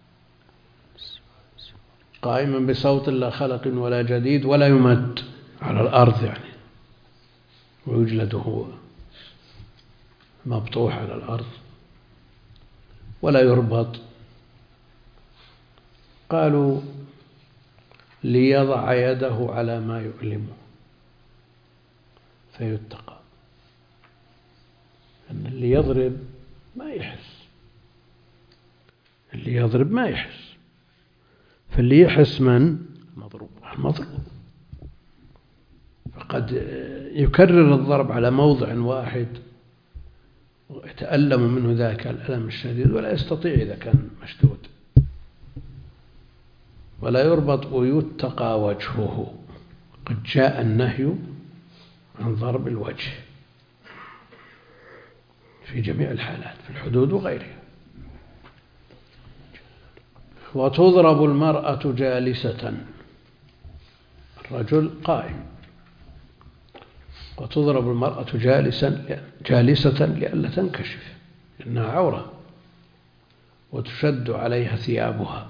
قائما بصوت لا خلق ولا جديد، ولا يمد على الأرض يعني، ويجلد هو مبطوح على الأرض، ولا يربط. قالوا: ليضع يده على ما يؤلمه فيتقى، أن اللي يضرب ما يحس، اللي يضرب ما يحس، فاللي يحس من؟ المضروب. المضروب فقد يكرر الضرب على موضع واحد ويتألم منه ذاك الألم الشديد، ولا يستطيع إذا كان مشدود. ولا يربط ويتقى وجهه، قد جاء النهي عن ضرب الوجه في جميع الحالات، في الحدود وغيرها. وتضرب المرأة جالسة، الرجل قائم، وتضرب المرأة جالسا جالسة لئلا تنكشف، لأنها عورة، وتشد عليها ثيابها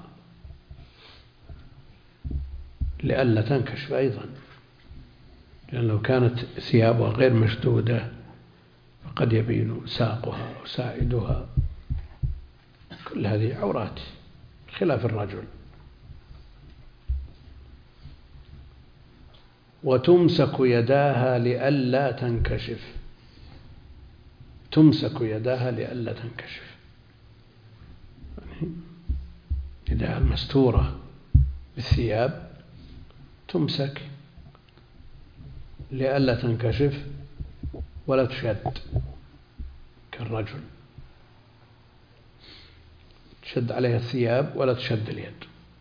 لئلا تنكشف أيضا، لأن لو كانت ثيابها غير مشدودة فقد يبين ساقها وساعدها، كل هذه عورات خلاف الرجل. وتمسك يداها لئلا تنكشف، تمسك يداها لئلا تنكشف، يعني يداها المستورة بالثياب تمسك لئلا تنكشف ولا تشد كالرجل، تشد عليها الثياب ولا تشد اليد.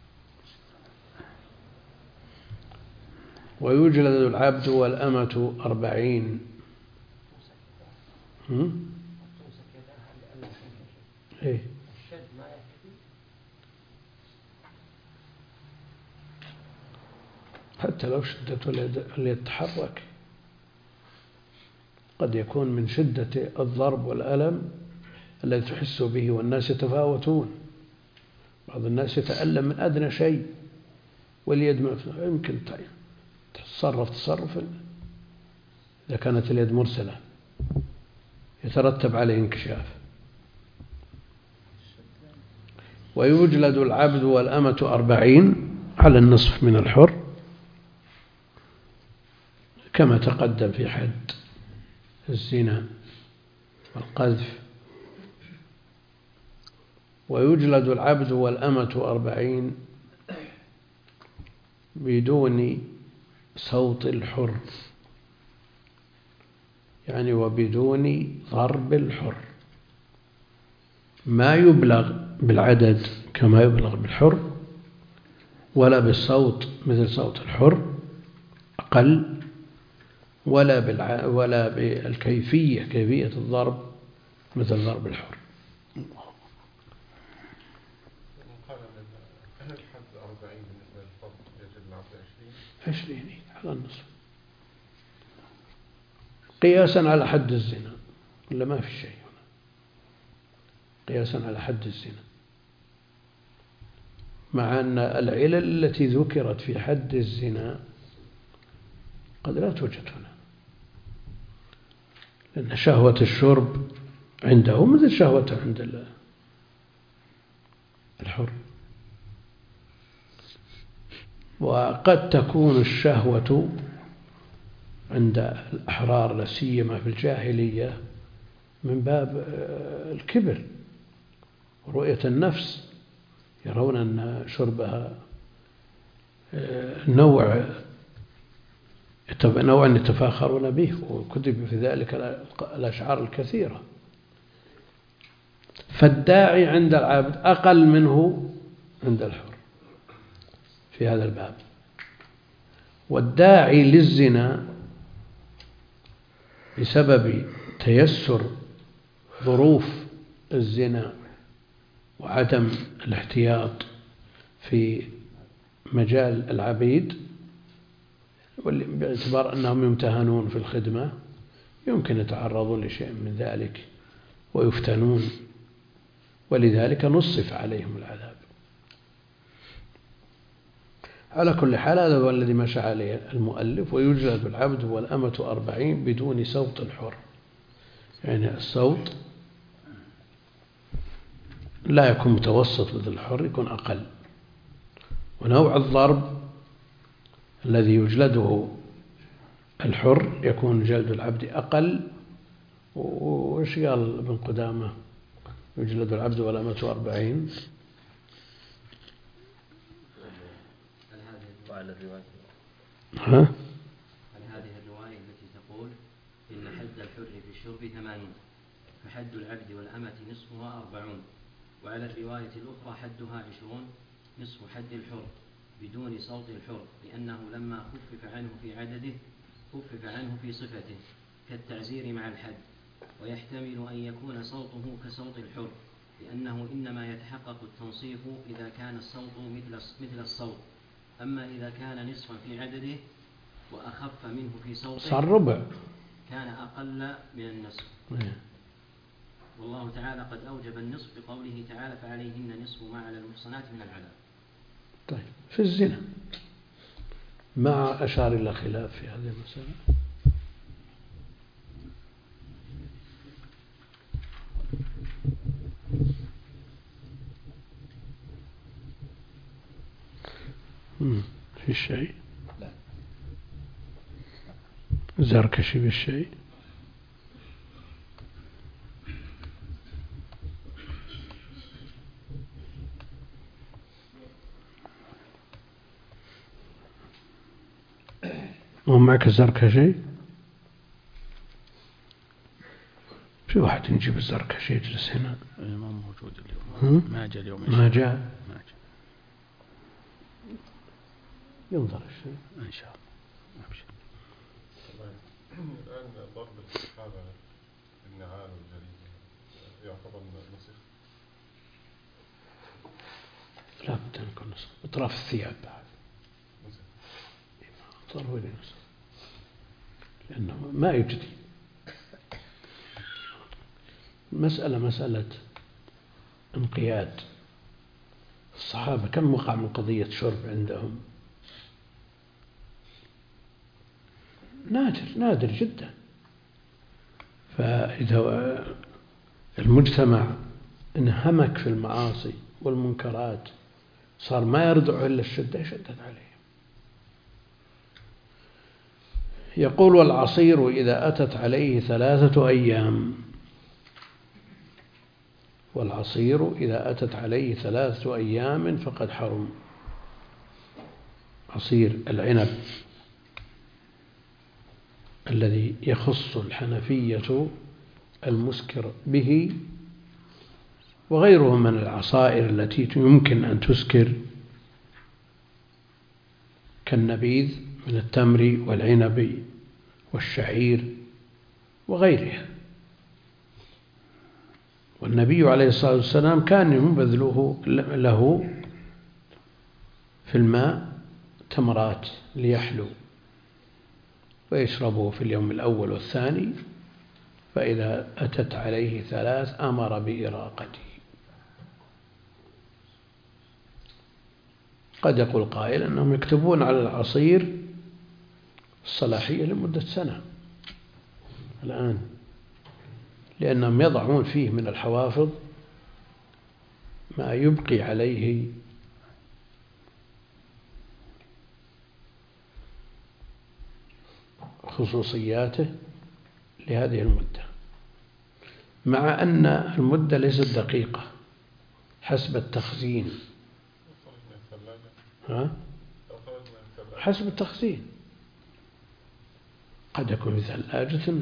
ويجلد العبد والأمة أربعين. إيه؟ حتى لو شدت اليد تحرك، قد يكون من شدة الضرب والألم الذي تحس به، والناس يتفاوتون، بعض الناس يتألم من أدنى شيء واليد ما يمكن تتصرف تصرف إذا كانت اليد مرسلة يترتب عليه انكشاف. ويجلد العبد والأمة أربعين على النصف من الحر كما تقدم في حد الزنا والقذف. ويجلد العبد والأمة أربعين بدون صوت الحر، يعني وبدون ضرب الحر، ما يبلغ بالعدد كما يبلغ بالحر ولا بالصوت مثل صوت الحر أقل، ولا بالع... ولا بالكيفية كيفية الضرب مثل ضرب الحر. عشرين على النصف قياسا على حد الزنا، ولا ما في شيء هنا قياسا على حد الزنا، مع أن العلل التي ذكرت في حد الزنا قد لا توجد هنا، لأن شهوة الشرب عنده مثل شهوة عند الحر. وقد تكون الشهوة عند الأحرار لا سيما في الجاهلية من باب الكبر ورؤية النفس، يرون أن شربها نوع نوع يتفاخرون به، وكتب في ذلك الأشعار الكثيرة. فالداعي عند العبد أقل منه عند الحر في هذا الباب. والداعي للزنا بسبب تيسر ظروف الزنا وعدم الاحتياط في مجال العبيد، باعتبار أنهم يمتهنون في الخدمة يمكن يتعرضون لشيء من ذلك ويفتنون، ولذلك نصف عليهم العذاب. على كل حال هذا هو الذي مشى عليه المؤلف. ويجلد العبد والأمة أربعين بدون صوت الحر، يعني الصوت لا يكون متوسط مثل الحر، يكون أقل. ونوع الضرب الذي يجلده الحر يكون جلد العبد أقل. وإيش قال ابن قدامة؟ يجلد العبد والأمة أربعين. وعلى الرواية ها؟ على هذه الرواية التي تقول إن حد الحر في الشرب ثمانون، فحد العبد والأمة نصفها أربعون. وعلى الرواية الأخرى حدها عشرون، نصف حد الحر بدون صوت الحر، لأنه لما خفف عنه في عدده خفف عنه في صفته كالتعزير مع الحد. ويحتمل أن يكون صوته كصوت الحر، لأنه إنما يتحقق التنصيف إذا كان الصوت مثل الصوت. أما إذا كان نصفا في عدده وأخف منه في صوته صار ربع، كان أقل من النصف. والله تعالى قد أوجب النصف بقوله تعالى فعليهن نصف ما على المحصنات من العذاب. طيب في الزنا ما أشار إلى خلاف في هذه المسألة. في شيء لا زركشي بالشيء ومعك الزركشي؟ في واحد نجيب الزركشي يجلس هنا. ما موجود اليوم. ما جاء اليوم. ما جاء. ما جاء. ينظر الشيء إن شاء الله. أبشر. الآن ضرب الصحابة بالنعال والجريدة يعتبر نسخ؟ لا بد أن يكون نسخ. أطراف الثياب بعد نسخ. ضروري نسخ، لأنه ما يجدي. المسألة مسألة انقياد الصحابة كم وقع من قضية شرب عندهم؟ نادر نادر جدا. فإذا المجتمع انهمك في المعاصي والمنكرات صار ما يردع إلا الشدة يشدد عليه. يقول: والعصير إذا أتت عليه ثلاثة أيام والعصير إذا أتت عليه ثلاثة أيام فقد حرم. عصير العنب الذي يخص الحنفية المسكر به وغيره من العصائر التي يمكن أن تسكر كالنبيذ من التمر والعنب والشعير وغيرها. والنبي عليه الصلاة والسلام كان ينبذ له في الماء تمرات ليحلو ويشربه في اليوم الأول والثاني، فإذا أتت عليه ثلاث أمر بإراقته. قد يقول قائل أنهم يكتبون على العصير الصلاحية لمدة سنة الآن، لأنهم يضعون فيه من الحوافظ ما يبقي عليه خصوصياته لهذه المدة، مع أن المدة ليست دقيقة حسب التخزين. ها؟ حسب التخزين قد يكون في ثلاجة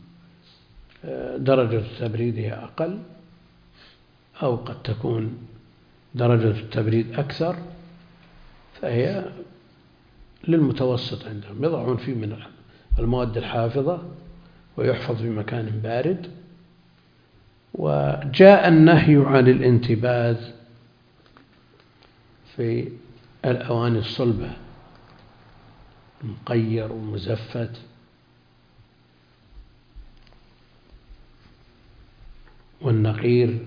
درجة تبريدها أقل، أو قد تكون درجة التبريد أكثر، فهي للمتوسط عندهم. يضعون فيه من المواد الحافظة ويحفظ في مكان بارد. وجاء النهي عن الانتباذ في الأواني الصلبة المقير ومزفت، والنقير،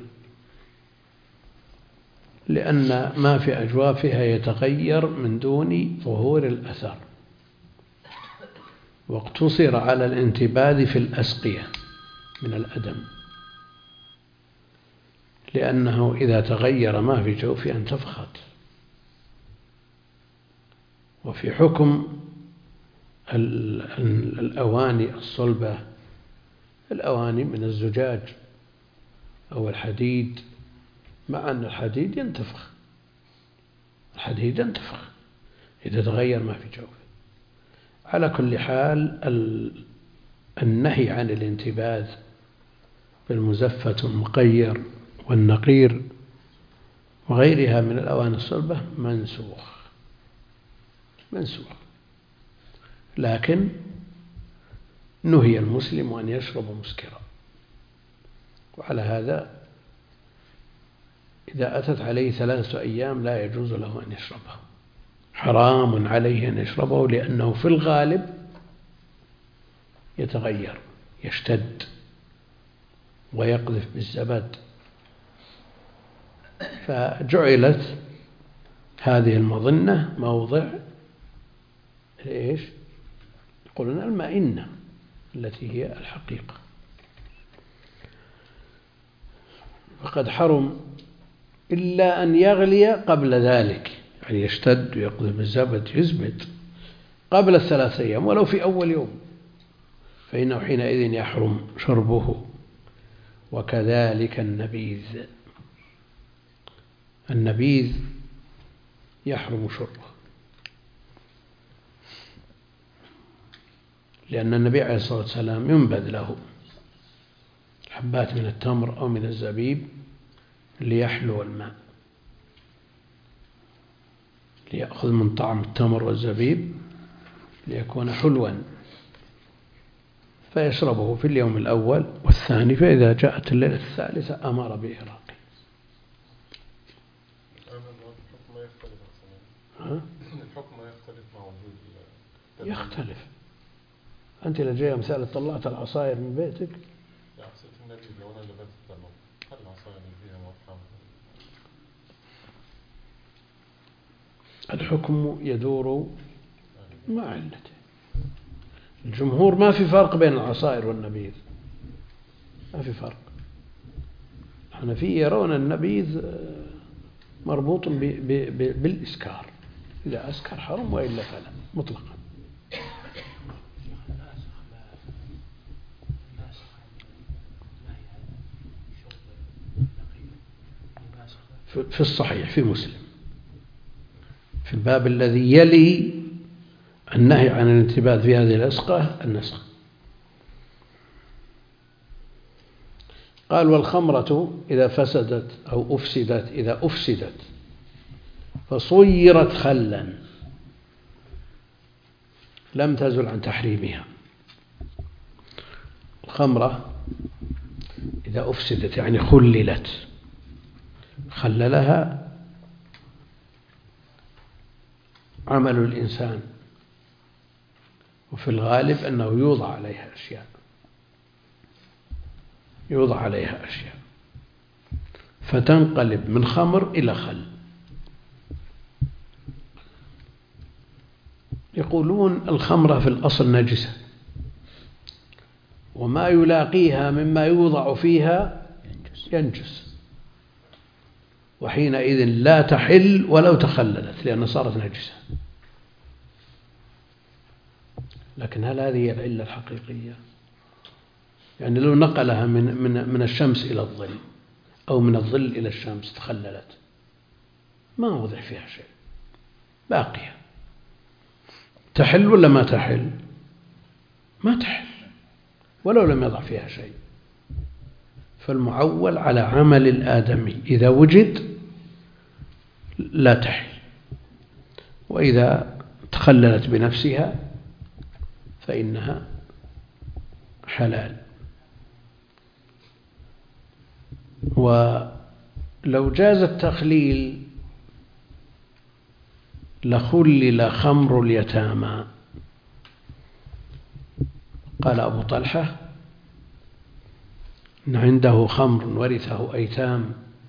لأن ما في أجوافها يتغير من دون ظهور الأثر. واقتصر على الانتباذ في الأسقية من الأدم، لأنه إذا تغير ما في جوفها انتفخت. وفي حكم الأواني الصلبة الأواني من الزجاج أو الحديد، مع أن الحديد ينتفخ، الحديد ينتفخ إذا تغير ما في جوفه. على كل حال النهي عن الانتباذ بالمزفت والمقير والنقير وغيرها من الأواني الصلبة منسوخ منسوخ لكن نهي المسلم أن يشرب مسكرا. وعلى هذا إذا أتت عليه ثلاثة أيام لا يجوز له أن يشربه، حرام عليه أن يشربه، لأنه في الغالب يتغير، يشتد ويقذف بالزبد. فجعلت هذه المظنة موضع إيش؟ يقولون المائنة التي هي الحقيقة. فقد حرم إلا أن يغلي قبل ذلك، يعني يشتد ويقذف بالزبد، يزبد قبل الثلاثة أيام ولو في أول يوم، فإنه حينئذ يحرم شربه. وكذلك النبيذ، النبيذ يحرم شربه، لأن النبي عليه الصلاة والسلام ينبذ له حبات من التمر أو من الزبيب ليحلو الماء، ليأخذ من طعم التمر والزبيب ليكون حلوا، فيشربه في اليوم الأول والثاني، فإذا جاءت الليلة الثالثة أمر بإراقه. الحكم يختلف مع وجود يختلف. أنت إذا جاء مثال طلعت العصاير من بيتك، لا عصير النبي لو أنا لبست التمر، هل العصاير اللي فيها مواد حامضة؟ الحكم يدور مع علته. الجمهور ما في فرق بين العصائر والنبيذ، ما في فرق. الحنفية يرون النبيذ مربوط بالإسكار، إذا أسكر حرم وإلا فلا مطلقا. في الصحيح في مسلم في الباب الذي يلي النهي عن الانتباذ في هذه الأسقة النسخ. قال والخمرة إذا فسدت أو أفسدت إذا أفسدت فصيرت خلا لم تزل عن تحريمها. الخمرة إذا أفسدت يعني خللت، خللها عمل الإنسان، وفي الغالب أنه يوضع عليها أشياء يوضع عليها أشياء فتنقلب من خمر إلى خل. يقولون الخمرة في الأصل نجسة، وما يلاقيها مما يوضع فيها ينجس، وحينئذ لا تحل ولو تخللت لأنها صارت نجسة. لكن هل هذه العلة الحقيقية؟ يعني لو نقلها من من من الشمس إلى الظل أو من الظل إلى الشمس تخللت، ما وضع فيها شيء، باقية، تحل ولا ما تحل؟ ما تحل ولو لم يضع فيها شيء. فالمعول على عمل الآدمي إذا وجد لا تحل، وإذا تخللت بنفسها فإنها حلال. ولو جاز التخليل لخلل خمر اليتامى. قال أبو طلحة إن عنده خمر ورثه أيتام،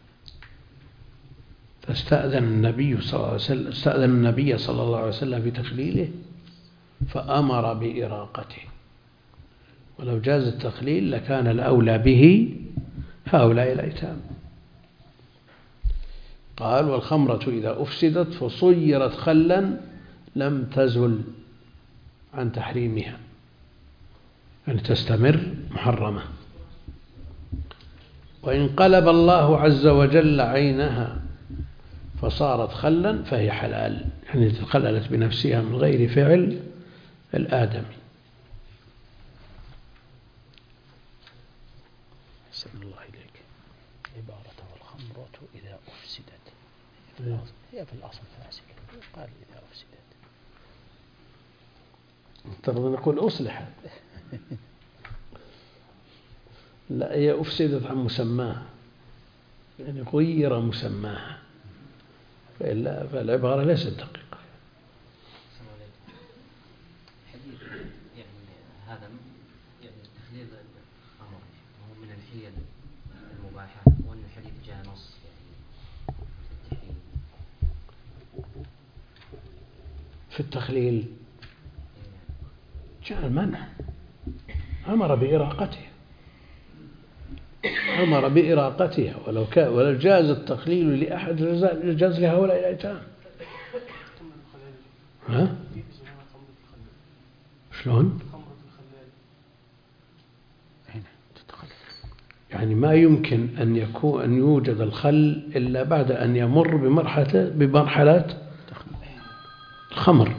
فاستأذن النبي صلى الله عليه وسلم استأذن النبي صلى الله عليه وسلم في تخليله فأمر بإراقته. ولو جاز التخليل لكان الأولى به هؤلاء الأيتام. قال والخمرة إذا أفسدت فصيرت خلا لم تزل عن تحريمها، يعني تستمر محرمة. وإن قلب الله عز وجل عينها فصارت خلا فهي حلال، يعني تخللت بنفسها من غير فعل الآدمي. أحسن الله إليك. عبارة والخمرة إذا أفسدت هي في الأصل فاسدة، قال إذا أفسدت ترى نقول أصلحت لا، هي أفسدت عن مسماها، يعني غير مسماها، فإلا فالعبارة ليست دقيقة. حديث يعني هذا يعني تخليل الأمر هو من الحيل المباحة، وأن الحديث جاء نص يعني في التخليل جاء المنع، أمر بإراقتها أمر بإراقتها ولو كان ولو جاز التخليل لأحد جاز لهؤلاء الأيتام. ها؟ شلون؟ يعني ما يمكن أن يكون أن يوجد الخل إلا بعد أن يمر بمرحلة بمرحلة الخمر.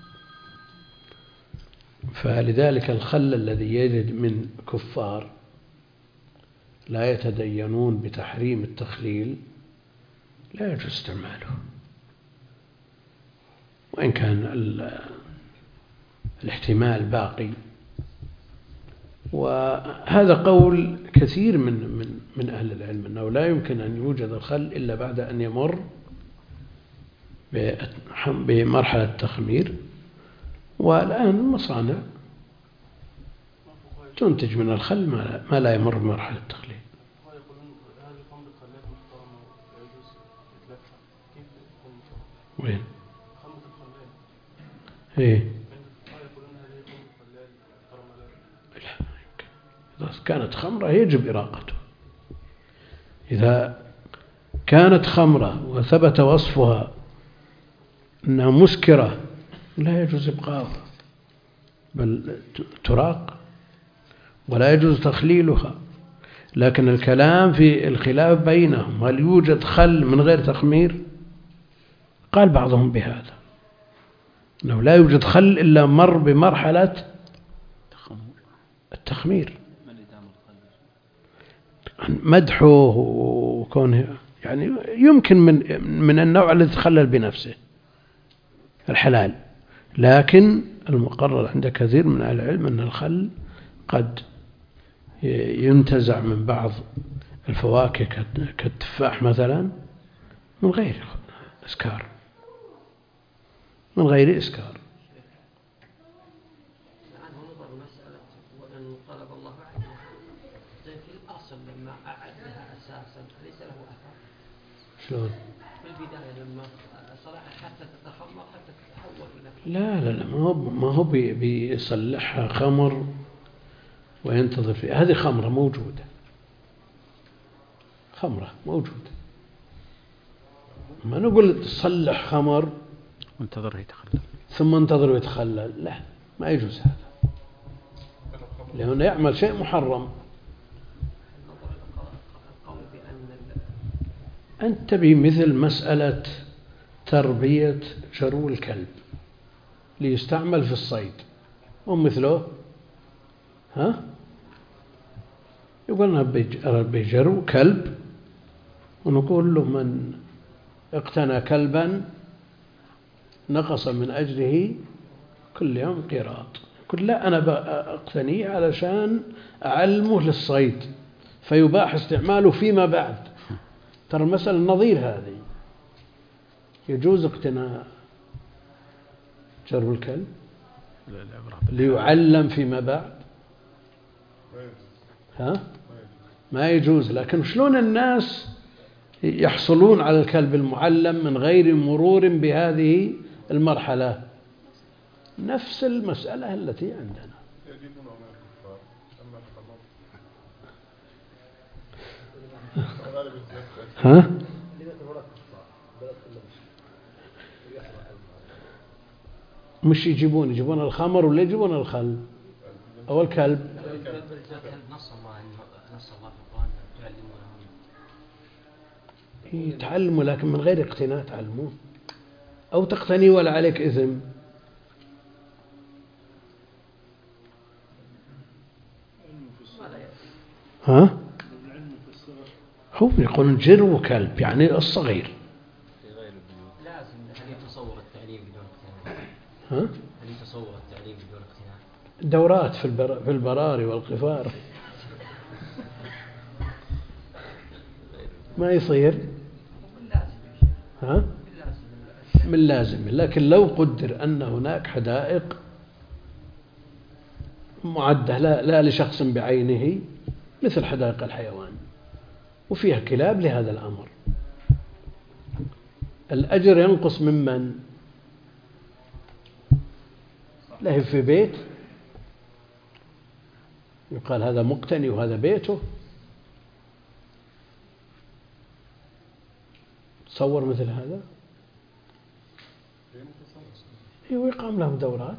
فلذلك الخل الذي يرد من كفار لا يتدينون بتحريم التخليل لا يجوز استعماله، وإن كان الاحتمال باقي. وهذا قول كثير من من من أهل العلم أنه لا يمكن أن يوجد الخل إلا بعد أن يمر بمرحلة التخمير. والآن المصانع تنتج من الخل ما لا يمر بمرحلة التخليل. وين؟ إيه؟ إذا كانت خمرة يجب إراقته. إذا كانت خمرة وثبت وصفها أنها مسكرة لا يجوز إبقاؤها، بل تراق ولا يجوز تخليلها. لكن الكلام في الخلاف بينهم، هل يوجد خل من غير تخمير؟ قال بعضهم بهذا، أنه لا يوجد خل إلا مر بمرحلة التخمير، مدحه وكونه يعني يمكن من من النوع الذي تخلل بنفسه الحلال. لكن المقرر عند كثير من أهل العلم أن الخل قد ينتزع من بعض الفواكه كالتفاح مثلا من غير إسكار، من غير إسكار. الآن هو نظر مسألة وأن طلب الله عنها زي في الأصل لما أعدها أساسا ليس له أثر. شلون؟ في البداية لما صلحها حتى تتخمر حتى تتحول إلى لا لا لا ما هو ما هو بي بيصلحها خمر وينتظر فيها. هذه خمرة موجودة، خمرة موجودة، ما نقول تصلح خمر وانتظر يتخلل ثم انتظر يتخلل، لا ما يجوز هذا، لأنه يعمل شيء محرم. أنت تبي مثل مسألة تربية جرو الكلب ليستعمل في الصيد، ومثله ها يقولنا بجرو كلب، ونقول له من اقتنى كلبا نقص من أجره كل يوم قيراط. يقول لا أنا أقتنيه علشان أعلمه للصيد فيباح استعماله فيما بعد. ترى المسألة النظير هذه، يجوز اقتناء جرو الكلب ليعلم فيما بعد؟ ها؟ ما يجوز. لكن شلون الناس يحصلون على الكلب المعلم من غير مرور بهذه المرحلة؟ نفس المسألة التي عندنا. ها؟ مش يجيبون يجيبون الخمر ولا يجيبون الخل أو الكلب؟ نص الله نص الله في القرآن تعلمونهم. يتعلموا لكن من غير اقتناء تعلمون، أو تقتني ولا عليك إثم. ها؟ هو يقولون جرو كلب يعني الصغير. لازم هل يتصور التعليم بدون اقتناع؟ ها؟ هل يتصور التعليم بدون اقتناع؟ دورات في البر... في البراري والقفار ما يصير. ها؟ من لازم. لكن لو قدر أن هناك حدائق معدة لا, لا لشخص بعينه مثل حدائق الحيوان وفيها كلاب لهذا الأمر، الأجر ينقص ممن له في بيت يقال هذا مقتني وهذا بيته. تصور مثل هذا ويقام لهم دورات.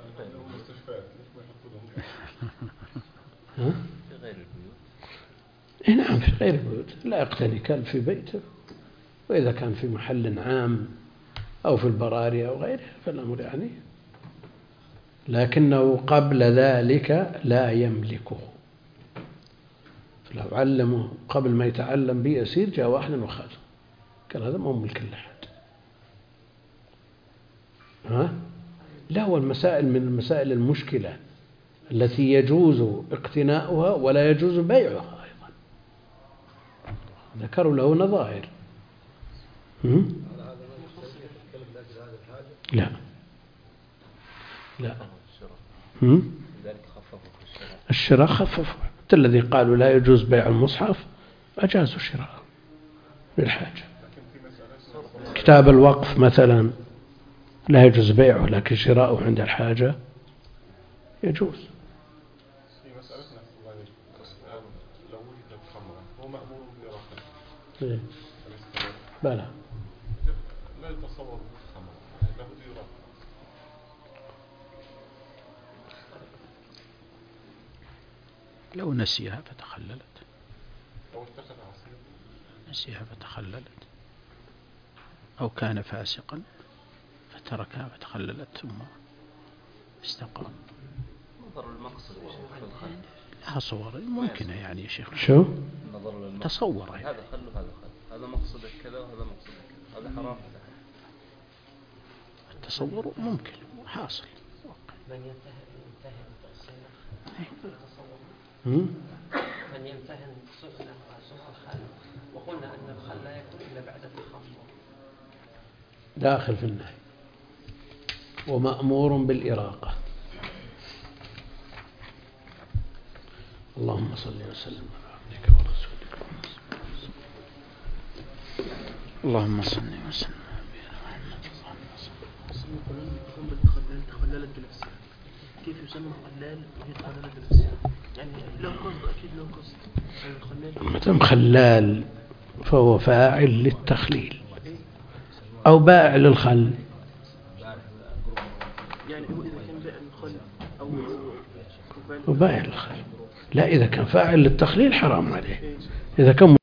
ها؟ في غير البيوت. إيه نعم في غير البيوت، لا يقتني كلب في بيته، وإذا كان في محل عام أو في البراري أو غيره فالأمر يعني، لكنه قبل ذلك لا يملكه. فلو علمه قبل ما يتعلم به يسير جاء واحد وخذه قال هذا ما هو ملك لأحد. ها؟ لا، هو المسائل من المسائل المشكلة التي يجوز اقتناؤها ولا يجوز بيعها أيضا، ذكروا له نظائر. لا لا الشراء خففوا، حتى الذي قالوا لا يجوز بيع المصحف أجازوا شراءه للحاجة. كتاب الوقف مثلا لا يجوز بيعه لكن شراؤه عند الحاجة يجوز. في مسألتنا الآن لو وجدت خمرة هو مأمور بإراقتها. إيه. بلى. لا يتصور وجود خمرة له إراقة. لو نسيها فتخللت. لو اتخذ عصير. نسيها فتخللت. أو كان فاسقا فتركها فتخللت ثم استقام. نظر المقصد يا شيخ في الخل. لها صور ممكنة يعني يا شيخ. شو؟ نظر للمقصد. تصور يعني. هذا خل وهذا خل. هذا مقصدك كذا وهذا مقصدك كذا. هذا حرام هذا. التصور ممكن حاصل. من يمتهن يمتهن تقسيمه يتصور. من يمتهن صنع الخل وقلنا أن الخل لا يكون إلا بعد التخمر. داخل في النهي ومأمور بالإراقة. اللهم صل وسلم على عبدك ورسولك. اللهم صل وسلم. تخللت بنفسها. كيف يسمى خلال وهي تخللت بنفسها؟ يعني له قصد أكيد له قصد. ما دام خلال فهو فاعل للتخليل أو بائع للخل. يعني هو إذا كان بائع للخل أو وبائع للخل لا، إذا كان فاعل للتخليل حرام عليه. إذا كان